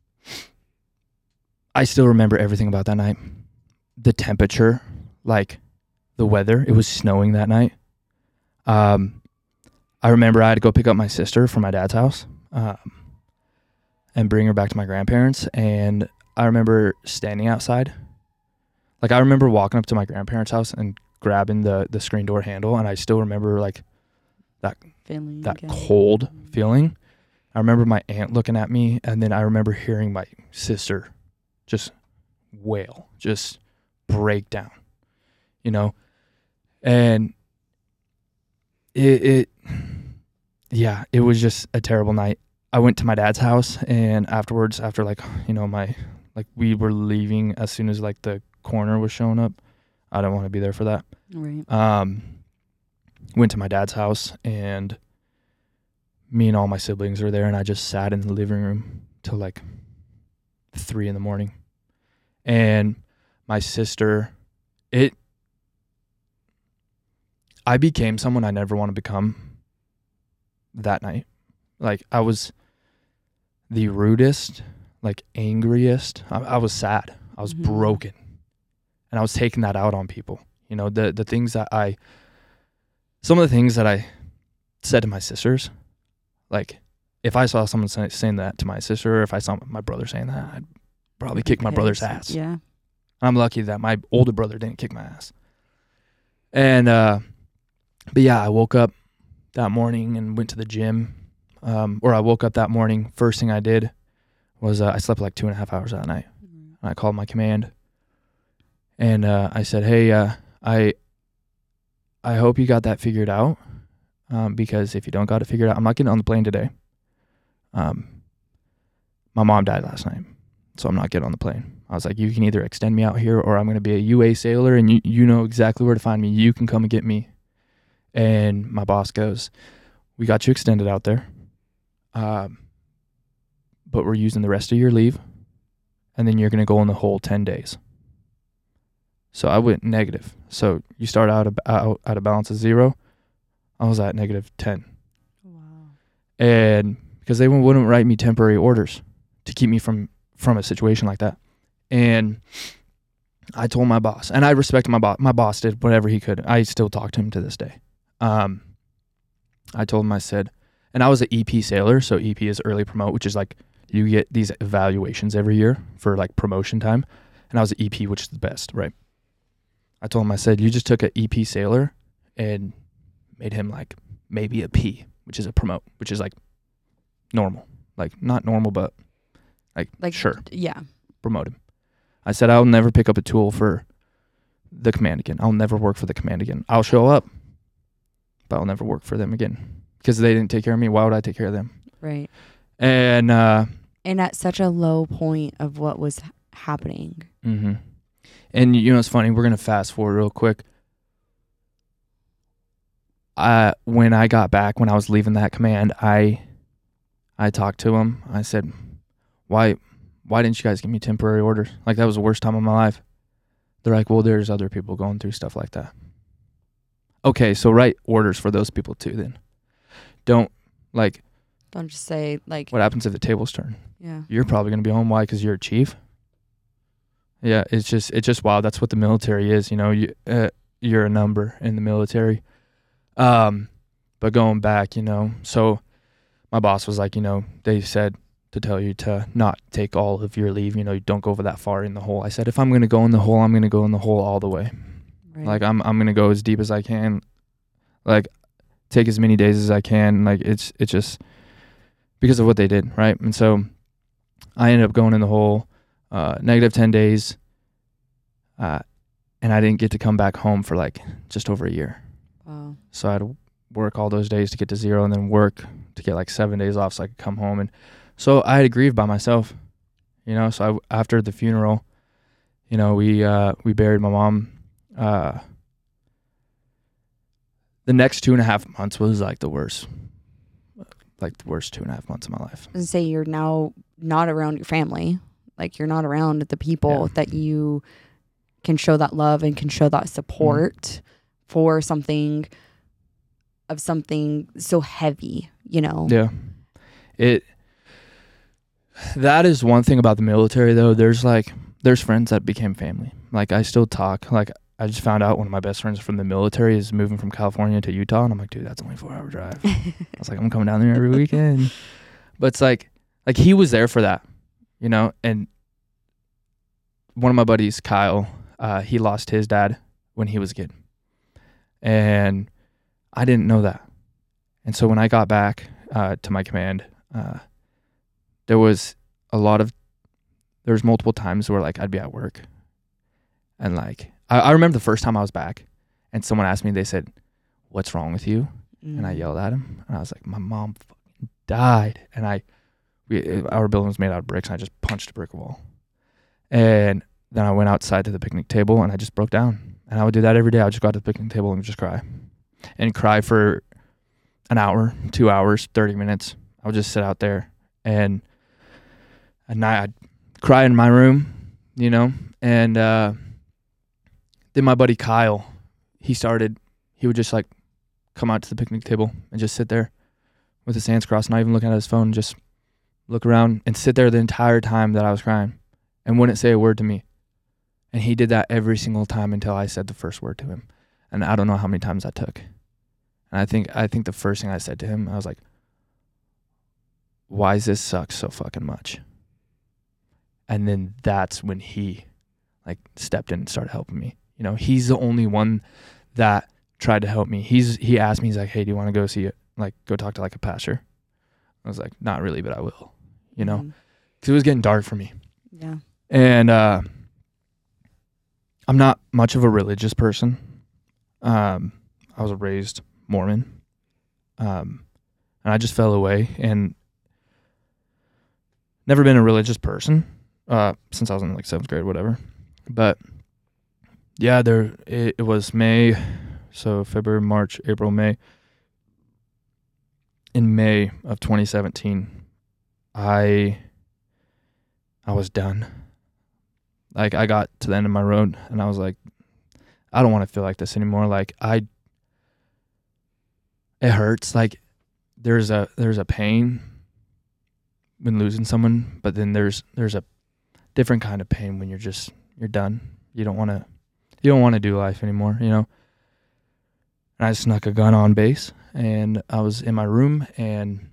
I still remember everything about that night. The temperature, like the weather, it was snowing that night. Um, I remember I had to go pick up my sister from my dad's house, um, and bring her back to my grandparents. And I remember standing outside. Like, I remember walking up to my grandparents' house and grabbing the, the screen door handle. And I still remember like that, feeling that again. cold feeling. I remember my aunt looking at me, and then I remember hearing my sister just wail, just break down, you know? And it, it, yeah, it was just a terrible night. I went to my dad's house, and afterwards, after like, you know, my, like we were leaving as soon as like the coroner was showing up. I didn't want to be there for that. Right. Um, went to my dad's house, and me and all my siblings were there, and I just sat in the living room till like three in the morning. And my sister, it, I became someone I never want to become that night. Like, I was the rudest, like angriest. I, I was sad. I was mm-hmm. broken. And I was taking that out on people. You know, the, the things that I, some of the things that I said to my sisters, like, if I saw someone say, saying that to my sister, or if I saw my brother saying that, I'd probably kick my brother's ass. Yeah. I'm lucky that my older brother didn't kick my ass. And, uh, but yeah, I woke up that morning and went to the gym. Um, or I woke up that morning, first thing I did was uh, I slept like two and a half hours that night. Mm-hmm. And I called my command. And uh, I said, hey, uh, I I hope you got that figured out. Um, because if you don't got it figured out, I'm not getting on the plane today. Um, my mom died last night, so I'm not getting on the plane. I was like, you can either extend me out here, or I'm going to be a U A sailor, and you, you know exactly where to find me. You can come and get me. And my boss goes, we got you extended out there, um, but we're using the rest of your leave, and then you're going to go in the whole ten days. So I went negative. So you start out, out at a balance of zero. I was at negative ten. Wow. And because they wouldn't write me temporary orders to keep me from, from a situation like that. And I told my boss, and I respected my boss. My boss did whatever he could. I still talk to him to this day. Um, I told him, I said, and I was an E P sailor. So E P is early promote, which is like you get these evaluations every year for like promotion time. And I was an E P, which is the best, right? I told him, I said, you just took an E P sailor and made him like maybe a P, which is a promote, which is like normal. Like not normal, but like, like sure. Yeah. Promote him. I said, I'll never pick up a tool for the command again. I'll never work for the command again. I'll show up, but I'll never work for them again because they didn't take care of me. Why would I take care of them? Right. And, uh, and at such a low point of what was happening. Mm-hmm. And you know, it's funny. We're going to fast forward real quick. Uh, when I got back, when I was leaving that command, I, I talked to him. I said, why, why didn't you guys give me temporary orders? Like, that was the worst time of my life. They're like, well, there's other people going through stuff like that. Okay, so write orders for those people too then. Don't, like... Don't just say, like... What happens if the tables turn? Yeah. You're probably going to be home. Why? Because you're a chief? Yeah, it's just it's just wild. That's what the military is, you know. You, uh, you're a number in the military. Um, but going back, you know, so my boss was like, you know, they said to tell you to not take all of your leave. You know, you don't go over that far in the hole. I said, if I'm going to go in the hole, I'm going to go in the hole all the way. Right. Like, I'm I'm going to go as deep as I can. Like, take as many days as I can. Like it's it's just because of what they did, right? And so I ended up going in the hole, uh, negative ten days, uh, and I didn't get to come back home for like just over a year. Wow. So I had to work all those days to get to zero, and then work to get like seven days off so I could come home. And so I had to grieve by myself, you know. So I, after the funeral, you know, we uh, we buried my mom. Uh, the next two and a half months was like the worst, like the worst two and a half months of my life. And say you're now not around your family, like you're not around the people Yeah. that you can show that love and can show that support mm. for something of something so heavy, you know? Yeah. It, that is one thing about the military though. There's like, there's friends that became family. Like I still talk, like I just found out one of my best friends from the military is moving from California to Utah. And I'm like, dude, that's only a four hour drive. I was like, I'm coming down there every weekend. But it's like, like he was there for that, you know? And one of my buddies, Kyle, uh, he lost his dad when he was a kid. And I didn't know that. And so when I got back uh, to my command, uh, there was a lot of, there was multiple times where like I'd be at work and like, I, I remember the first time I was back and someone asked me, they said, what's wrong with you? Mm. And I yelled at him and I was like, my mom fucking died. And I, we, our building was made out of bricks and I just punched a brick wall. And then I went outside to the picnic table and I just broke down. And I would do that every day. I would just go out to the picnic table and just cry. And cry for an hour, two hours, thirty minutes. I would just sit out there. And at night I'd cry in my room, you know. And uh, then my buddy Kyle, he started, he would just like come out to the picnic table and just sit there with his hands crossed, not even looking at his phone, just look around and sit there the entire time that I was crying and wouldn't say a word to me. And he did that every single time until I said the first word to him. And I don't know how many times that took. And I think I think the first thing I said to him, I was like, why does this suck so fucking much? And then that's when he like stepped in and started helping me. You know, he's the only one that tried to help me. He's he asked me, he's like, hey, do you want to go see it? Like, go talk to like a pastor? I was like, not really, but I will, you know, because mm-hmm. it was getting dark for me. Yeah. And uh, I'm not much of a religious person. Um, I was raised Mormon. Um, and I just fell away and never been a religious person uh, since I was in like seventh grade, whatever. But yeah, there it, it was May, so February, March, April, May. In May of twenty seventeen, I I was done. Like I got to the end of my road and I was like, I don't want to feel like this anymore. Like I, it hurts. Like there's a there's a pain when losing someone, but then there's there's a different kind of pain when you're just you're done. You don't want to you don't want to do life anymore, you know. And I snuck a gun on base, and I was in my room, and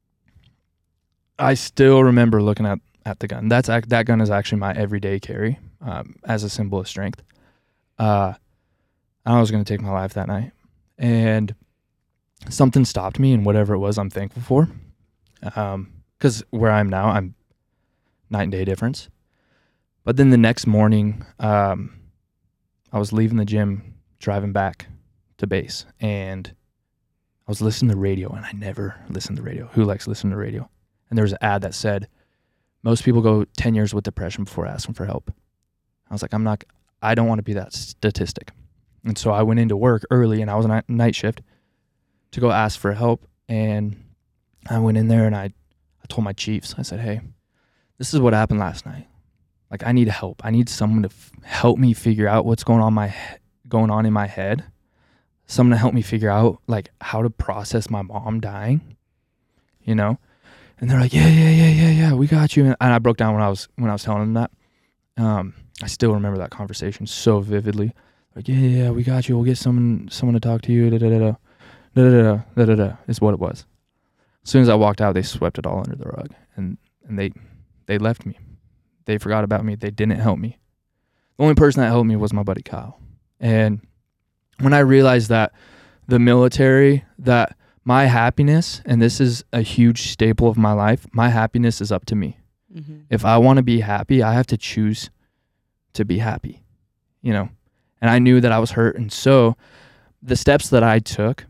I still remember looking at, at the gun. That's that gun is actually my everyday carry um, as a symbol of strength. Uh, I was going to take my life that night, and something stopped me, and whatever it was, I'm thankful for. Um, because where I am now, I'm night and day difference. But then the next morning, um, I was leaving the gym, driving back to base, and I was listening to radio, and I never listened to radio. Who likes listening to radio? And there was an ad that said, most people go ten years with depression before asking for help. I was like, I'm not, I don't want to be that statistic. And so I went into work early, and I was on a night shift to go ask for help. And I went in there and I, I told my chiefs, I said, hey, this is what happened last night. Like, I need help. I need someone to f- help me figure out what's going on my he- going on in my head. Someone to help me figure out like how to process my mom dying, you know? And they're like, yeah, yeah, yeah, yeah, yeah, we got you. And I broke down when I was when I was telling them that. Um, I still remember that conversation so vividly. Like, yeah, yeah, yeah, we got you. We'll get someone someone to talk to you. Da da da da da da da da da is what it was. As soon as I walked out, they swept it all under the rug, and and they they left me. They forgot about me. They didn't help me. The only person that helped me was my buddy Kyle. And when I realized that the military, that my happiness, and this is a huge staple of my life, my happiness is up to me. Mm-hmm. If I want to be happy, I have to choose to be happy, you know? And I knew that I was hurt. And so the steps that I took,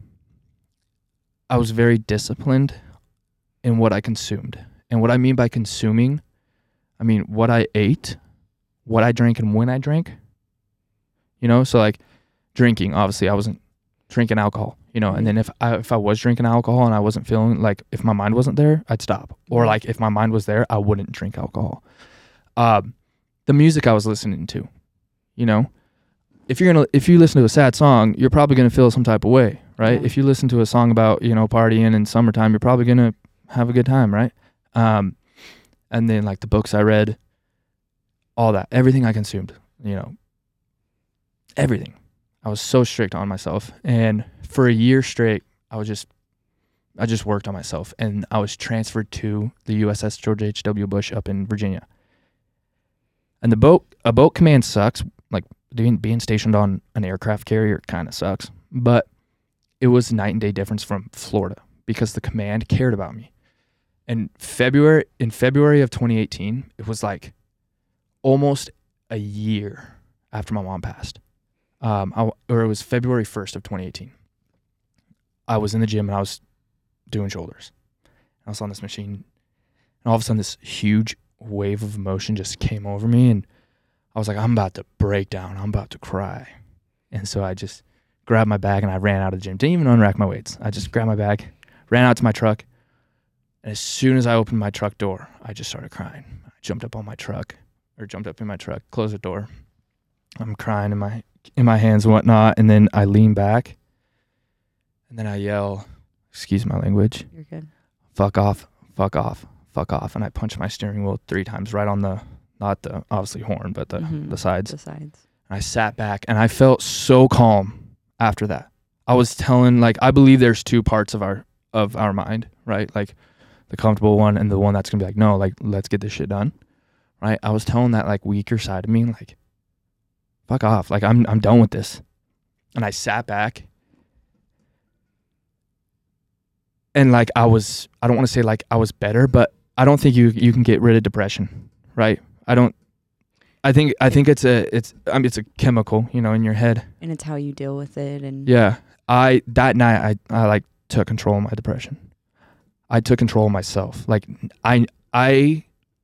I was very disciplined in what I consumed. And what I mean by consuming, I mean what I ate, what I drank, and when I drank. You know, so like drinking, obviously I wasn't drinking alcohol, you know, and then if I, if I was drinking alcohol and I wasn't feeling like, if my mind wasn't there, I'd stop. Or like if my mind was there, I wouldn't drink alcohol. Um, the music I was listening to, you know, if you're gonna, if you listen to a sad song, you're probably gonna feel some type of way, right? Yeah. If you listen to a song about, you know, partying in summertime, you're probably gonna have a good time, right? Um, and then like the books I read, all that, everything I consumed, you know, everything. I was so strict on myself. And for a year straight, I was just, I just worked on myself. And I was transferred to the U S S George H W Bush up in Virginia. And the boat, a boat command sucks. Like being, being stationed on an aircraft carrier kind of sucks. But it was night and day difference from Florida because the command cared about me. And February, in February of twenty eighteen, it was like almost a year after my mom passed. Um, I, or it was February first of twenty eighteen. I was in the gym and I was doing shoulders. I was on this machine, and all of a sudden this huge wave of emotion just came over me, and I was like, I'm about to break down. I'm about to cry. And so I just grabbed my bag and I ran out of the gym. Didn't even unrack my weights. I just grabbed my bag, ran out to my truck, and as soon as I opened my truck door, I just started crying. I jumped up on my truck, or jumped up in my truck, closed the door. I'm crying in my in my hands and whatnot, and then I lean back, and then I yell, excuse my language. You're good. Fuck off, fuck off, fuck off. And I punch my steering wheel three times right on the, not the, obviously horn, but the, mm-hmm. the sides. The sides. And I sat back, and I felt so calm after that. I was telling, like, I believe there's two parts of our, of our mind, right? Like, the comfortable one and the one that's going to be like, no, like, let's get this shit done, right? I was telling that, like, weaker side of me, like, fuck off. Like, I'm I'm done with this. And I sat back. And, like, I was, I don't want to say, like, I was better, but I don't think you you can get rid of depression, right? I don't, I think, I think it's a, it's, I mean, it's a chemical, you know, in your head. And it's how you deal with it. And yeah. I, that night, I, I, like, took control of my depression. I took control of myself. Like, I, I,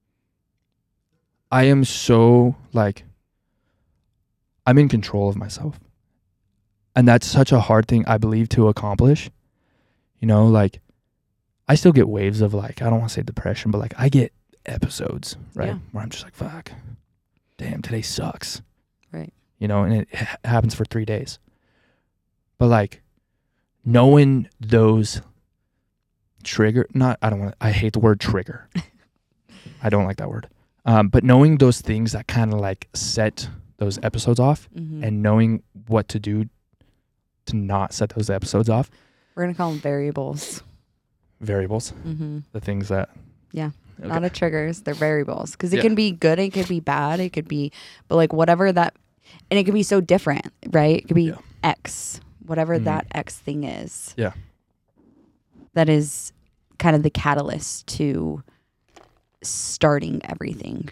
I am so, like, I'm in control of myself. And that's such a hard thing, I believe, to accomplish. You know, like, I still get waves of, like, I don't want to say depression, but, like, I get episodes, right? Yeah. Where I'm just like, fuck, damn, today sucks. Right. You know, and it ha- happens for three days. But, like, knowing those trigger, not, I don't want to, I hate the word trigger. I don't like that word. Um, but knowing those things that kind of, like, set those episodes off, mm-hmm. and knowing what to do to not set those episodes off. We're going to call them variables. Variables? Mm-hmm. The things that... Yeah. Okay. Not a triggers. They're variables. Because it yeah. can be good. It could be bad. It could be... But like whatever that... And it could be so different, right? It could be yeah. X. Whatever mm-hmm. that X thing is. Yeah. That is kind of the catalyst to starting everything.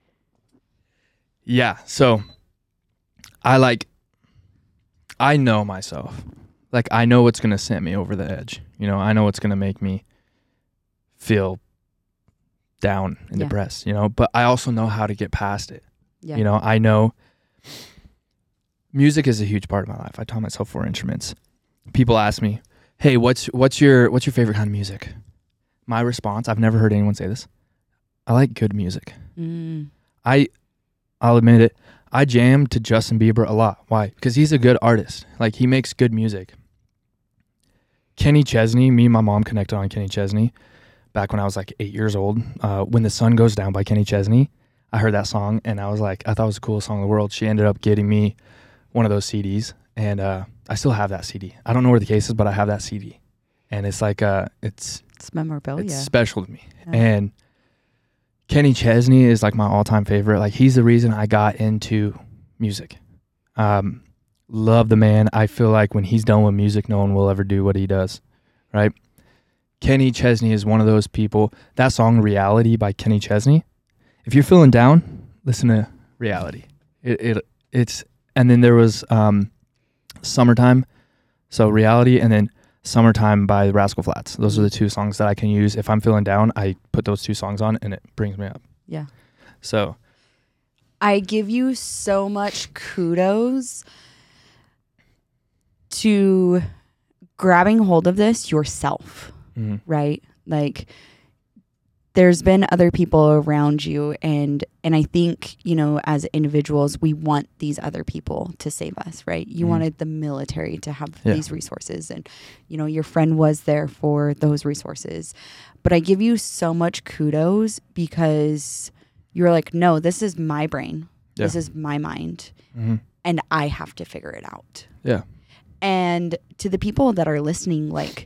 Yeah. So... I like, I know myself. Like, I know what's going to send me over the edge. You know, I know what's going to make me feel down and yeah. depressed, you know, but I also know how to get past it. Yeah. You know, I know music is a huge part of my life. I taught myself four instruments. People ask me, hey, what's, what's your, what's your favorite kind of music? My response, I've never heard anyone say this. I like good music. Mm. I, I'll admit it. I jam to Justin Bieber a lot. Why? Because he's a good artist. Like, he makes good music. Kenny Chesney, me and my mom connected on Kenny Chesney back when I was like eight years old. Uh, When the Sun Goes Down by Kenny Chesney. I heard that song and I was like, I thought it was the coolest song in the world. She ended up getting me one of those C Ds, and uh, I still have that C D. I don't know where the case is, but I have that C D. And it's like, uh, it's... It's memorabilia. It's special to me. Yeah. And... Kenny Chesney is like my all-time favorite. Like, he's the reason I got into music. Um, Love the man. I feel like when he's done with music, no one will ever do what he does, right? Kenny Chesney is one of those people. That song Reality by Kenny Chesney, if you're feeling down, listen to Reality. It, it it's and then there was um, Summertime, so Reality, and then Summertime by the Rascal Flatts. Those are the two songs that I can use if I'm feeling down. I put those two songs on and it brings me up. Yeah. So I give you so much kudos to grabbing hold of this yourself, mm-hmm. right? Like there's been other people around you, and and I think, you know, as individuals, we want these other people to save us, right? You mm-hmm. wanted the military to have yeah. these resources, and you know, your friend was there for those resources. But I give you so much kudos because you're like, no, this is my brain. Yeah. This is my mind. Mm-hmm. And I have to figure it out. Yeah. And to the people that are listening, like,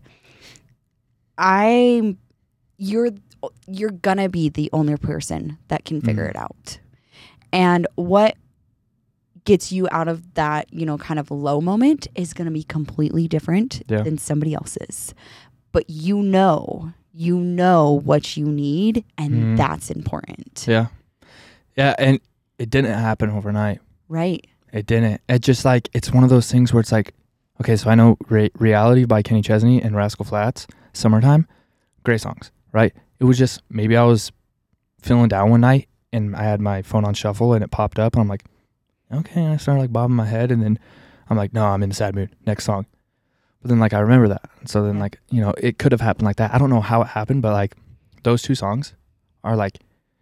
I, you're, you're gonna be the only person that can figure mm-hmm. it out. And what gets you out of that, you know, kind of low moment is gonna be completely different yeah. than somebody else's. But you know, you know what you need, and mm-hmm. that's important. Yeah. Yeah, and it didn't happen overnight. Right. It didn't. It just like, it's one of those things where it's like, okay, so I know Re- Reality by Kenny Chesney and Rascal Flatts, Summertime, great songs, right? It was just, maybe I was feeling down one night and I had my phone on shuffle and it popped up and I'm like, okay, and I started like bobbing my head and then I'm like, no, I'm in a sad mood, next song. But then like I remember that. So then like, you know, it could have happened like that. I don't know how it happened, but like those two songs are like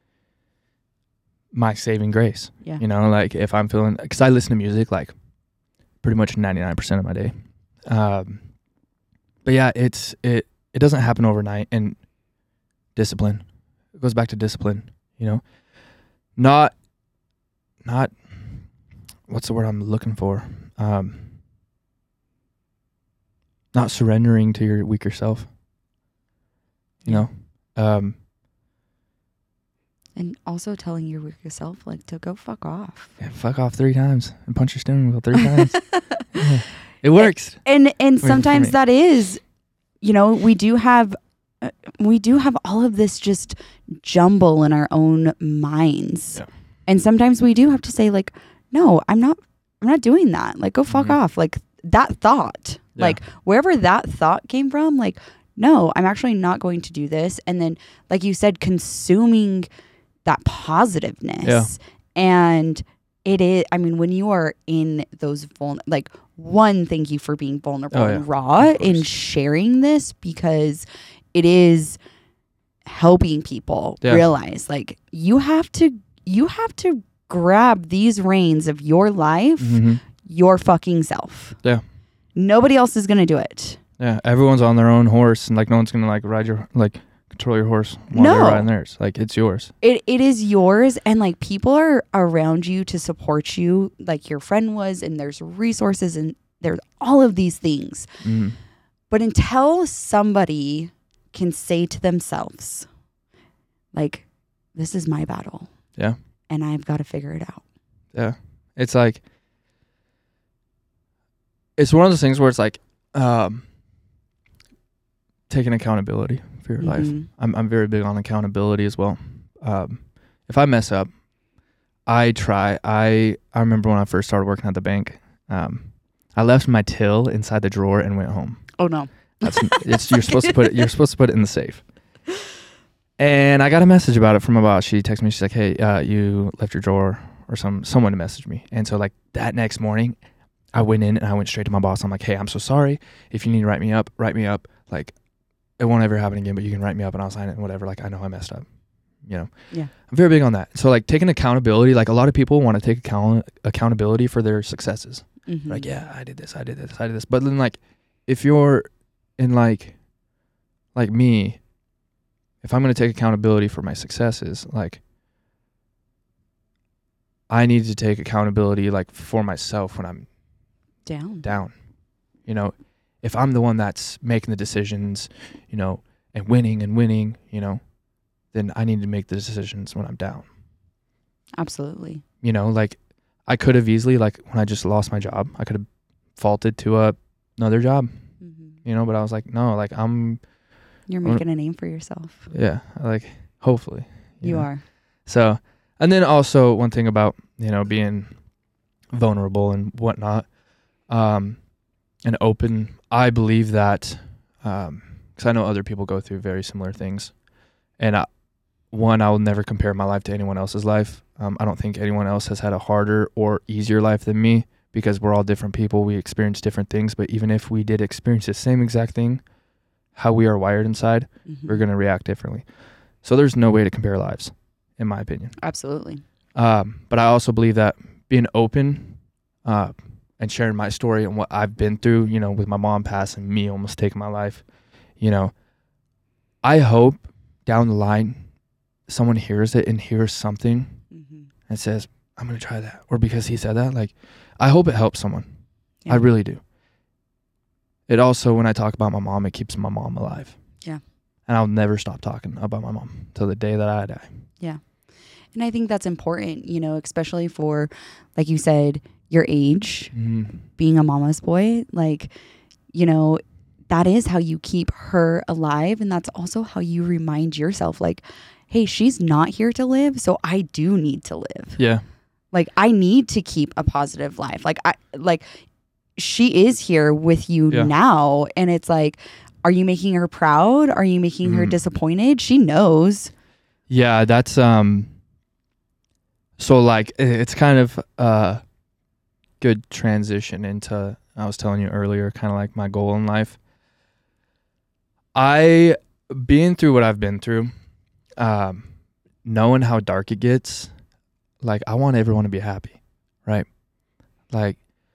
my saving grace. Yeah. You know, like if I'm feeling, because I listen to music like pretty much ninety-nine percent of my day. Um, but yeah, it's, it, it doesn't happen overnight, and discipline, it goes back to discipline, you know, not, not, what's the word I'm looking for? Um, not surrendering to your weaker self, you know, um, and also telling your weaker self, like, to go fuck off. Yeah, fuck off three times and punch your steering wheel three times. Yeah. It works. And and sometimes that is, you know, we do have, uh, we do have all of this just jumble in our own minds. Yeah. And sometimes we do have to say like, no, I'm not, I'm not doing that. Like, go fuck mm-hmm. off. Like that thought, yeah. like wherever that thought came from, like, no, I'm actually not going to do this. And then, like you said, consuming that positiveness. Yeah. And it is, I mean, when you are in those vul- like one, thank you for being vulnerable oh, and yeah. raw in sharing this, because it is helping people yeah. realize like you have to, you have to grab these reins of your life, mm-hmm. your fucking self. Yeah. Nobody else is going to do it. Yeah. Everyone's on their own horse, and like no one's going to like ride your, like control your horse while no. they're riding theirs. Like it's yours. It It is yours. And like people are around you to support you, like your friend was, and there's resources and there's all of these things. Mm-hmm. But until somebody can say to themselves, like, this is my battle. Yeah. And I've got to figure it out. Yeah. It's like, it's one of those things where it's like, um, taking accountability for your mm-hmm. life. I'm I'm very big on accountability as well. Um, if I mess up, I try. I I remember when I first started working at the bank, um, I left my till inside the drawer and went home. Oh no! That's it's you're supposed to put it. You're supposed to put it in the safe. And I got a message about it from my boss. She texted me. She's like, "Hey, uh, you left your drawer," or some someone messaged me. And so like that next morning, I went in and I went straight to my boss. I'm like, "Hey, I'm so sorry. If you need to write me up, write me up. Like, it won't ever happen again, but you can write me up and I'll sign it and whatever. Like, I know I messed up." You know? Yeah. I'm very big on that. So like taking accountability, like a lot of people want to take account accountability for their successes. Mm-hmm. Like, yeah, I did this, I did this, I did this. But then like, if you're in like, like me, if I'm going to take accountability for my successes, like I need to take accountability like for myself when I'm down, down, you know, if I'm the one that's making the decisions, you know, and winning and winning, you know, then I need to make the decisions when I'm down. Absolutely. You know, like I could have easily, like when I just lost my job, I could have faulted to a, another job, mm-hmm. you know, but I was like, no, like I'm. You're making I'm, a name for yourself. Yeah. Like hopefully. You, you know? are. So, and then also one thing about, you know, being vulnerable and whatnot, um, and open, I believe that, um, cause I know other people go through very similar things, and I, one, I will never compare my life to anyone else's life. Um, I don't think anyone else has had a harder or easier life than me, because we're all different people. We experience different things, but even if we did experience the same exact thing, how we are wired inside, mm-hmm. we're going to react differently. So there's no way to compare lives, in my opinion. Absolutely. Um, but I also believe that being open, uh, and sharing my story and what I've been through, you know, with my mom passing, me almost taking my life, you know, I hope down the line, someone hears it and hears something mm-hmm. and says, I'm going to try that. Or because he said that, like, I hope it helps someone. Yeah. I really do. It also, when I talk about my mom, it keeps my mom alive. Yeah. And I'll never stop talking about my mom till the day that I die. Yeah. And I think that's important, you know, especially for, like you said, your age, mm-hmm. being a mama's boy, like, you know, that is how you keep her alive. And that's also how you remind yourself, like, hey, she's not here to live, so I do need to live. Yeah. Like, I need to keep a positive life. Like, I like she is here with you yeah. now. And it's like, are you making her proud? Are you making mm. her disappointed? She knows. Yeah, that's um so like it's kind of a good transition into, I was telling you earlier, kind of like my goal in life. I being through what I've been through, um, knowing how dark it gets, like I want everyone to be happy, right? Like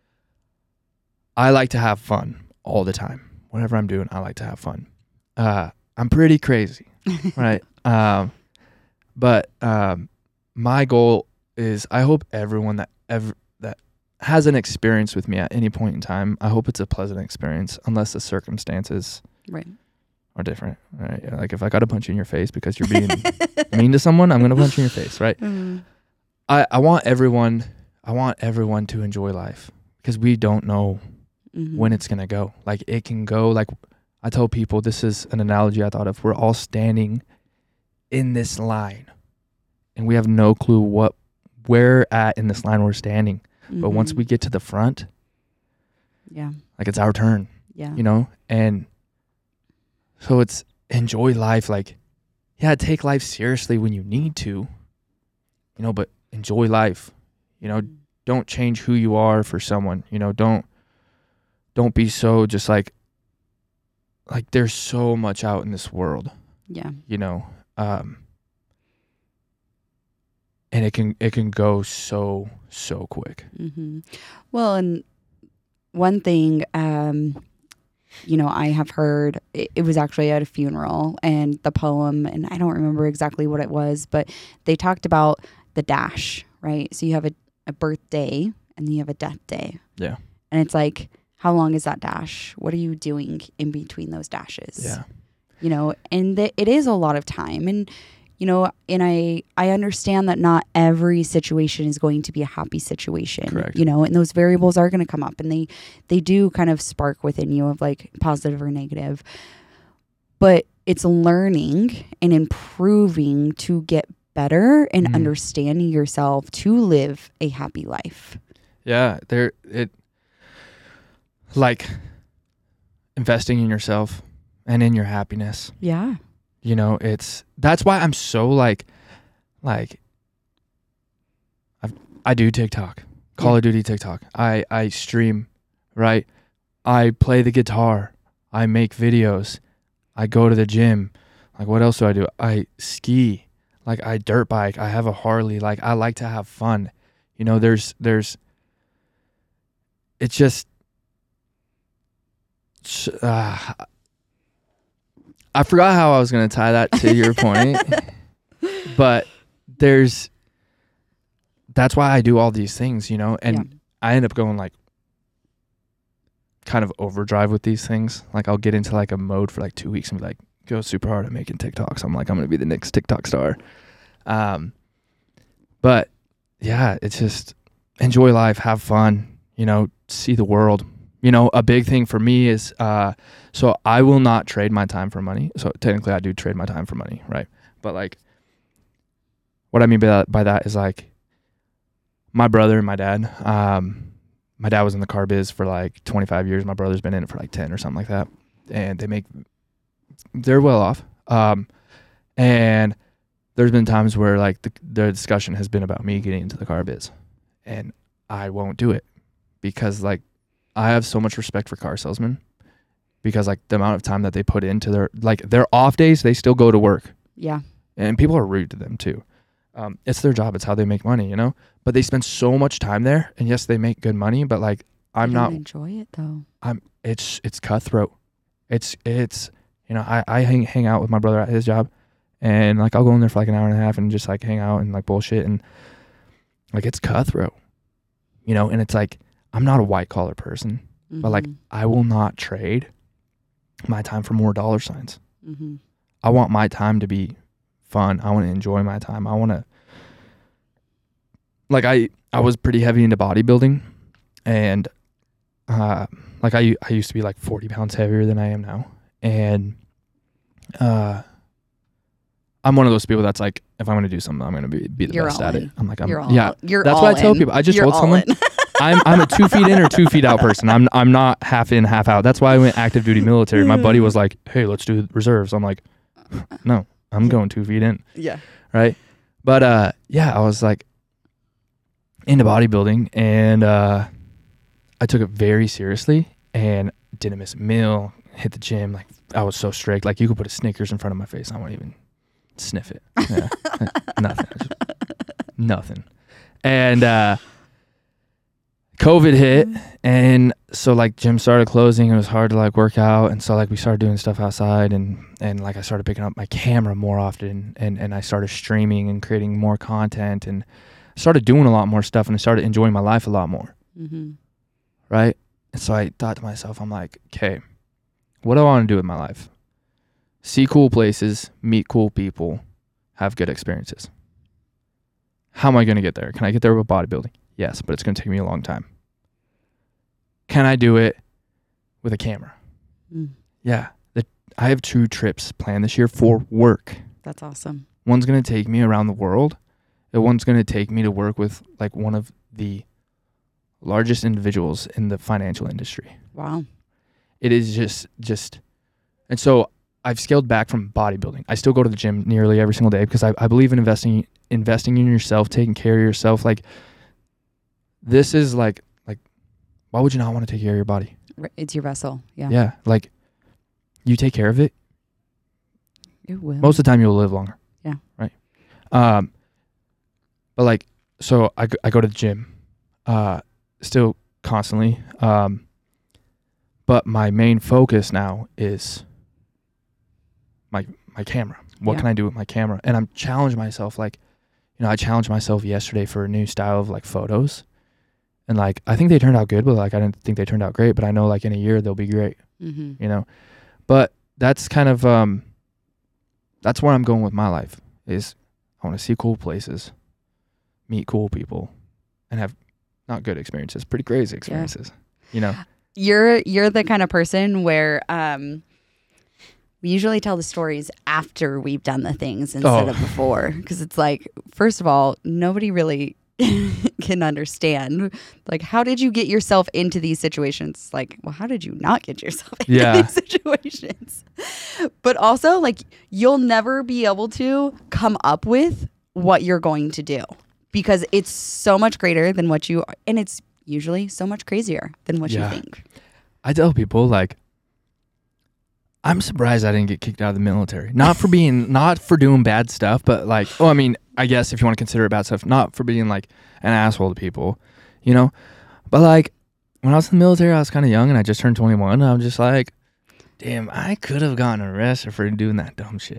I like to have fun all the time. Whatever I'm doing, I like to have fun. Uh, I'm pretty crazy, right? Um, but um, my goal is I hope everyone that ever that has an experience with me at any point in time, I hope it's a pleasant experience, unless the circumstances right. are different, right? Yeah, like if I got to punch you in your face because you're being mean to someone, I'm gonna punch you in your face, right? Mm. I, I want everyone, I want everyone to enjoy life, because we don't know mm-hmm. when it's gonna go. Like it can go, like I tell people, this is an analogy I thought of. We're all standing in this line, and we have no clue what where at in this line we're standing. Mm-hmm. But once we get to the front, yeah, like it's our turn. Yeah, you know, and so it's enjoy life. Like, yeah, take life seriously when you need to, you know, but enjoy life. You know, mm-hmm. don't change who you are for someone. You know, don't don't be so just like like there's so much out in this world. Yeah, you know, um, and it can it can go so so quick. Mm-hmm. Well, and one thing, um, you know, I have heard, it, it was actually at a funeral, and the poem, and I don't remember exactly what it was, but they talked about the dash, right? So you have a, a birthday, and then you have a death day. Yeah. And it's like, how long is that dash? What are you doing in between those dashes? Yeah. You know, and the, it is a lot of time. And, you know, and I, I understand that not every situation is going to be a happy situation. Correct. You know, and those variables are going to come up, and they, they do kind of spark within you of like positive or negative. But it's learning and improving to get better and mm. understanding yourself to live a happy life. Yeah, there it like investing in yourself and in your happiness. Yeah. You know, it's that's why I'm so like like I I do TikTok, Call yeah. of Duty TikTok. I I stream, right? I play the guitar. I make videos. I go to the gym. Like what else do I do? I ski. Like I dirt bike. I have a Harley. Like I like to have fun. You know, there's there's it's just uh, I forgot how I was going to tie that to your point, but there's, that's why I do all these things, you know, and yeah. I end up going like kind of overdrive with these things. Like I'll get into like a mode for like two weeks and be like, go super hard at making TikToks. I'm like, I'm going to be the next TikTok star. Um, but yeah, it's just, enjoy life, have fun, you know, see the world. You know, a big thing for me is, uh, so I will not trade my time for money. So technically I do trade my time for money, right? But like, what I mean by that, by that is like, my brother and my dad, um, my dad was in the car biz for like twenty-five years. My brother's been in it for like ten or something like that. And they make, they're well off. Um, and there's been times where like the, the discussion has been about me getting into the car biz, and I won't do it because like I have so much respect for car salesmen, because like the amount of time that they put into their, like their off days, they still go to work. Yeah. And people are rude to them too. Um, it's their job. It's how they make money, you know, but they spend so much time there, and yes, they make good money, but like I'm I not enjoy it though. I'm it's, it's cutthroat. It's, it's, you know, I, I hang, hang out with my brother at his job, and like I'll go in there for like an hour and a half and just like hang out and like bullshit, and like it's cutthroat, you know, and it's like, I'm not a white collar person, mm-hmm. but like I will not trade my time for more dollar signs. Mm-hmm. I want my time to be fun. I want to enjoy my time. I want to, like I, I was pretty heavy into bodybuilding, and uh, like I, I used to be like forty pounds heavier than I am now. And uh, I'm one of those people that's like, if I'm going to do something, I'm going to be, be the You're best at in. it. I'm like, I'm, You're all, yeah, you're that's all what I tell in. people. I just You're told someone, I'm, I'm a two feet in or two feet out person. I'm, I'm not half in, half out. That's why I went active duty military. My buddy was like, hey, let's do reserves. I'm like, no, I'm going two feet in. Yeah. Right. But, uh, yeah, I was like into bodybuilding, and, uh, I took it very seriously and didn't miss a meal, hit the gym. Like I was so strict. Like you could put a Snickers in front of my face, I won't even sniff it. Yeah. Nothing. Just, nothing. And, uh, COVID hit, and so like gym started closing. It was hard to like work out, and so like we started doing stuff outside, and and like I started picking up my camera more often, and and I started streaming and creating more content, and started doing a lot more stuff, and I started enjoying my life a lot more. Mm-hmm. Right. And so I thought to myself, I'm like, okay, what do I want to do with my life? See cool places, meet cool people, have good experiences. How am I going to get there? Can I get there with bodybuilding? Yes, but it's going to take me a long time. Can I do it with a camera? Mm. Yeah. The, I have two trips planned this year for work. That's awesome. One's going to take me around the world. The one's going to take me to work with like one of the largest individuals in the financial industry. Wow. It is just, just, and so I've scaled back from bodybuilding. I still go to the gym nearly every single day because I, I believe in investing, investing in yourself, taking care of yourself. Like this is like, like, why would you not want to take care of your body? It's your vessel. Yeah. Yeah. Like you take care of it. It will. Most of the time you'll live longer. Yeah. Right. Um, but like, so I, I go to the gym, uh, still constantly. Um, but my main focus now is my, my camera. What yeah. can I do with my camera? And I'm challenging myself. Like, you know, I challenged myself yesterday for a new style of like photos, and like, I think they turned out good, but like, I didn't think they turned out great, but I know like in a year they'll be great, mm-hmm. you know, but that's kind of, um, that's where I'm going with my life is I want to see cool places, meet cool people, and have not good experiences, pretty crazy experiences, yeah. you know? You're, you're the kind of person where, um, we usually tell the stories after we've done the things instead oh. of before. Because it's like, first of all, nobody really can understand. Like, how did you get yourself into these situations? Like, well, how did you not get yourself into yeah. these situations? But also, like, you'll never be able to come up with what you're going to do. Because it's so much greater than what you are. And it's usually so much crazier than what yeah. you think. I tell people, like, I'm surprised I didn't get kicked out of the military. Not for being, not for doing bad stuff, but like, oh, I mean, I guess if you want to consider it bad stuff, not for being like an asshole to people, you know? But like, when I was in the military, I was kind of young and I just turned twenty-one. And I'm just like, damn, I could have gotten arrested for doing that dumb shit.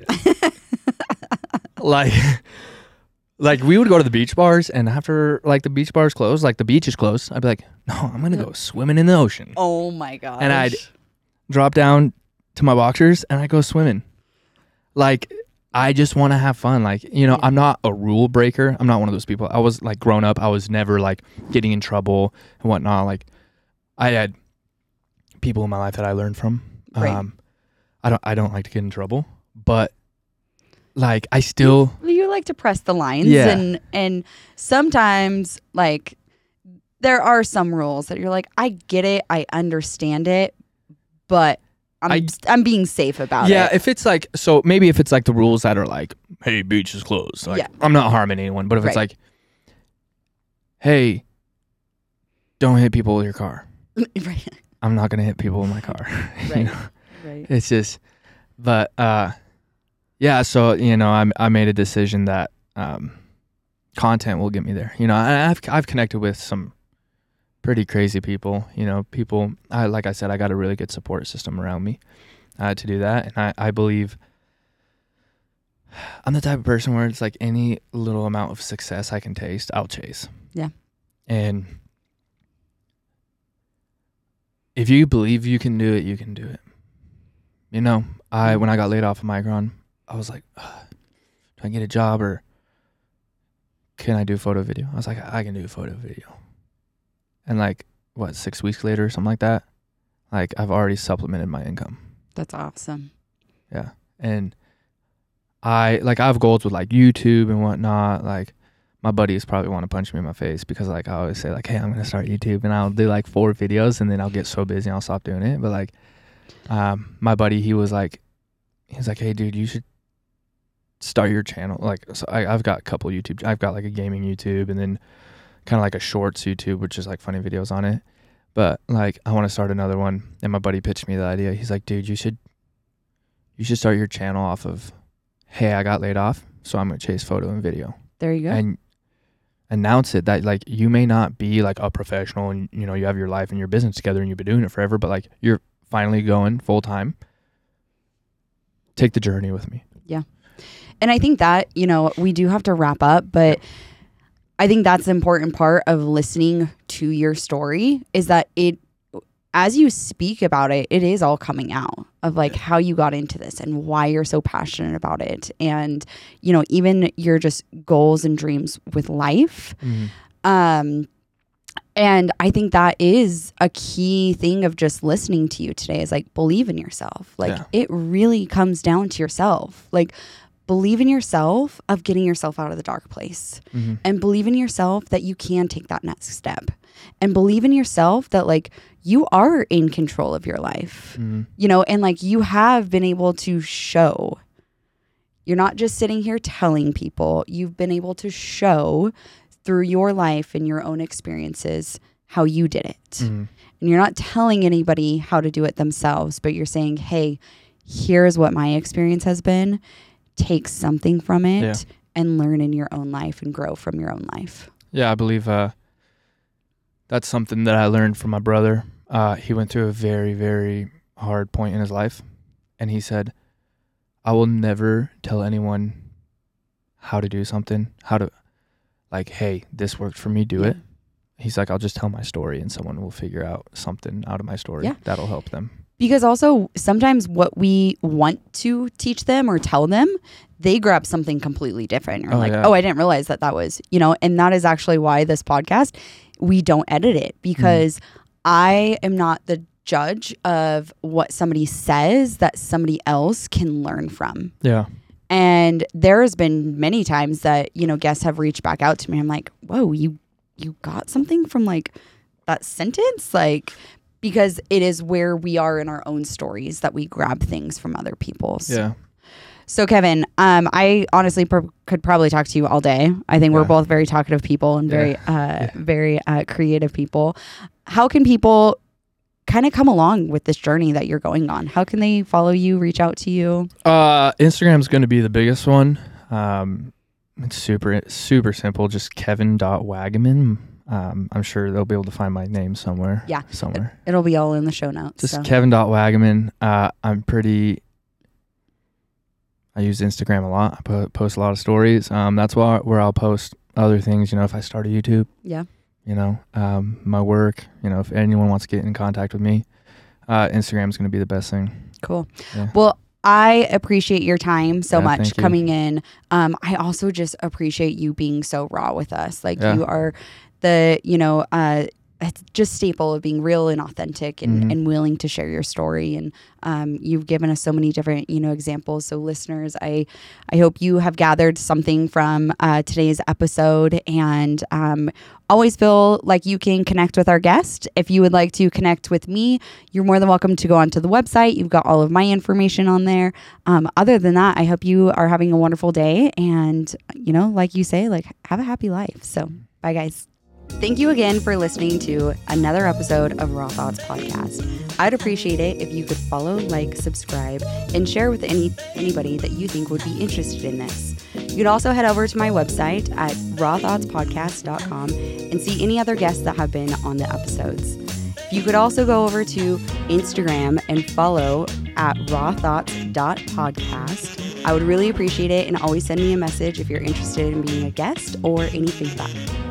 like, like we would go to the beach bars, and after like the beach bars closed, like the beach is closed, I'd be like, no, I'm going to go swimming in the ocean. Oh my gosh. And I'd drop down to my boxers and I go swimming. Like I just want to have fun. Like, you know, Yeah. I'm not a rule breaker. I'm not one of those people. I was like grown up. I was never like getting in trouble and whatnot. Like I had people in my life that I learned from. Right. Um, I don't, I don't like to get in trouble, but like I still, you, you like to press the lines Yeah. and, and sometimes like there are some rules that you're like, I get it. I understand it, but I'm, I- I'm being safe about yeah, it. if it's like, so maybe if it's like the rules that are like, hey, beach is closed. Like, Yeah. I'm not harming anyone. But if it's Right. like, hey, don't hit people with your car. Right. I'm not going to hit people with my car. You Right. know? Right. It's just, but uh, yeah. So you know, I I made a decision that um, content will get me there. You know, I, I've I've connected with some pretty crazy people. You know, people. I like I said, I got a really good support system around me uh, to do that, and I I believe I'm the type of person where it's like any little amount of success I can taste, I'll chase. Yeah. And if you believe you can do it, you can do it. You know, I when I got laid off of Micron, I was like, "Ugh, do I get a job or can I do photo video?" I was like, I can do photo video. And like, what, six weeks later or something like that, like I've already supplemented my income. That's awesome. Yeah. And I like I have goals with like YouTube and whatnot. Like my buddies probably want to punch me in my face because like I always say like, hey, I'm gonna start YouTube and I'll do like four videos and then I'll get so busy and I'll stop doing it. But like um my buddy, he was like he was like, hey dude, you should start your channel. Like so I, I've got a couple YouTube I've got like a gaming YouTube and then kind of like a shorts YouTube, which is like funny videos on it. But like I want to start another one. And my buddy pitched me the idea. He's like, dude, you should you should start your channel off of, hey, I got laid off, so I'm gonna chase photo and video. There you go. And announce it that like you may not be like a professional and you know you have your life and your business together and you've been doing it forever, but like you're finally going full time. Take the journey with me. And I think that, you know, we do have to wrap up, but I think that's the important part of listening to your story is that it, as you speak about it, it is all coming out of like how you got into this and why you're so passionate about it. And, you know, even your just goals and dreams with life. Mm-hmm. Um, and I think that is a key thing of just listening to you today is like, believe in yourself. Like Yeah. it really comes down to yourself. Like believe in yourself of getting yourself out of the dark place Mm-hmm. and believe in yourself that you can take that next step and believe in yourself that like you are in control of your life, Mm-hmm. you know, and like you have been able to show. You're not just sitting here telling people, you've been able to show through your life and your own experiences how you did it. Mm-hmm. And you're not telling anybody how to do it themselves, but you're saying, hey, here's what my experience has been. Take something from it Yeah. and learn in your own life and grow from your own life. Yeah, I believe uh, that's something that I learned from my brother. Uh, he went through a very, very hard point in his life. And he said, I will never tell anyone how to do something, how to, like, hey, this worked for me, do Yeah. it. He's like, I'll just tell my story and someone will figure out something out of my story Yeah. that'll help them. Because also sometimes what we want to teach them or tell them, they grab something completely different. You're Oh, like, yeah. oh, I didn't realize that that was, you know, and that is actually why this podcast, we don't edit it because mm. I am not the judge of what somebody says that somebody else can learn from. Yeah. And there's been many times that, you know, guests have reached back out to me. I'm like, whoa, you, you got something from like that sentence? Like, because it is where we are in our own stories that we grab things from other people's. Yeah. So Kevin, um, I honestly pr- could probably talk to you all day. I think yeah. we're both very talkative people and very, yeah. uh, yeah. very uh, creative people. How can people kind of come along with this journey that you're going on? How can they follow you, reach out to you? Uh, Instagram's going to be the biggest one. Um, it's super, super simple. Just Kevin dot Wagaman. Um, I'm sure they'll be able to find my name somewhere. Yeah. Somewhere. It'll be all in the show notes. Just so. Kevin dot Wagaman. Uh, I'm pretty, I use Instagram a lot. I po- post a lot of stories. Um, that's why, where I'll post other things, you know, if I start a YouTube. Yeah. You know, um, my work, you know, if anyone wants to get in contact with me, uh, Instagram is going to be the best thing. Cool. Yeah. Well, I appreciate your time so Yeah, much thank you. coming in. Um, I also just appreciate you being so raw with us. Like Yeah. you are the, you know, uh, it's just staple of being real and authentic and, Mhm. and willing to share your story. And um, you've given us so many different, you know, examples. So listeners, I, I hope you have gathered something from uh, today's episode, and um, always feel like you can connect with our guest. If you would like to connect with me, you're more than welcome to go onto the website. You've got all of my information on there. Um, other than that, I hope you are having a wonderful day, and, you know, like you say, like, have a happy life. So bye, guys. Thank you again for listening to another episode of Raw Thoughts Podcast. I'd appreciate it if you could follow, like, subscribe, and share with any anybody that you think would be interested in this. You can also head over to my website at raw thoughts podcast dot com and see any other guests that have been on the episodes. You could also go over to Instagram and follow at raw thoughts dot podcast. I would really appreciate it, and always send me a message if you're interested in being a guest or any feedback.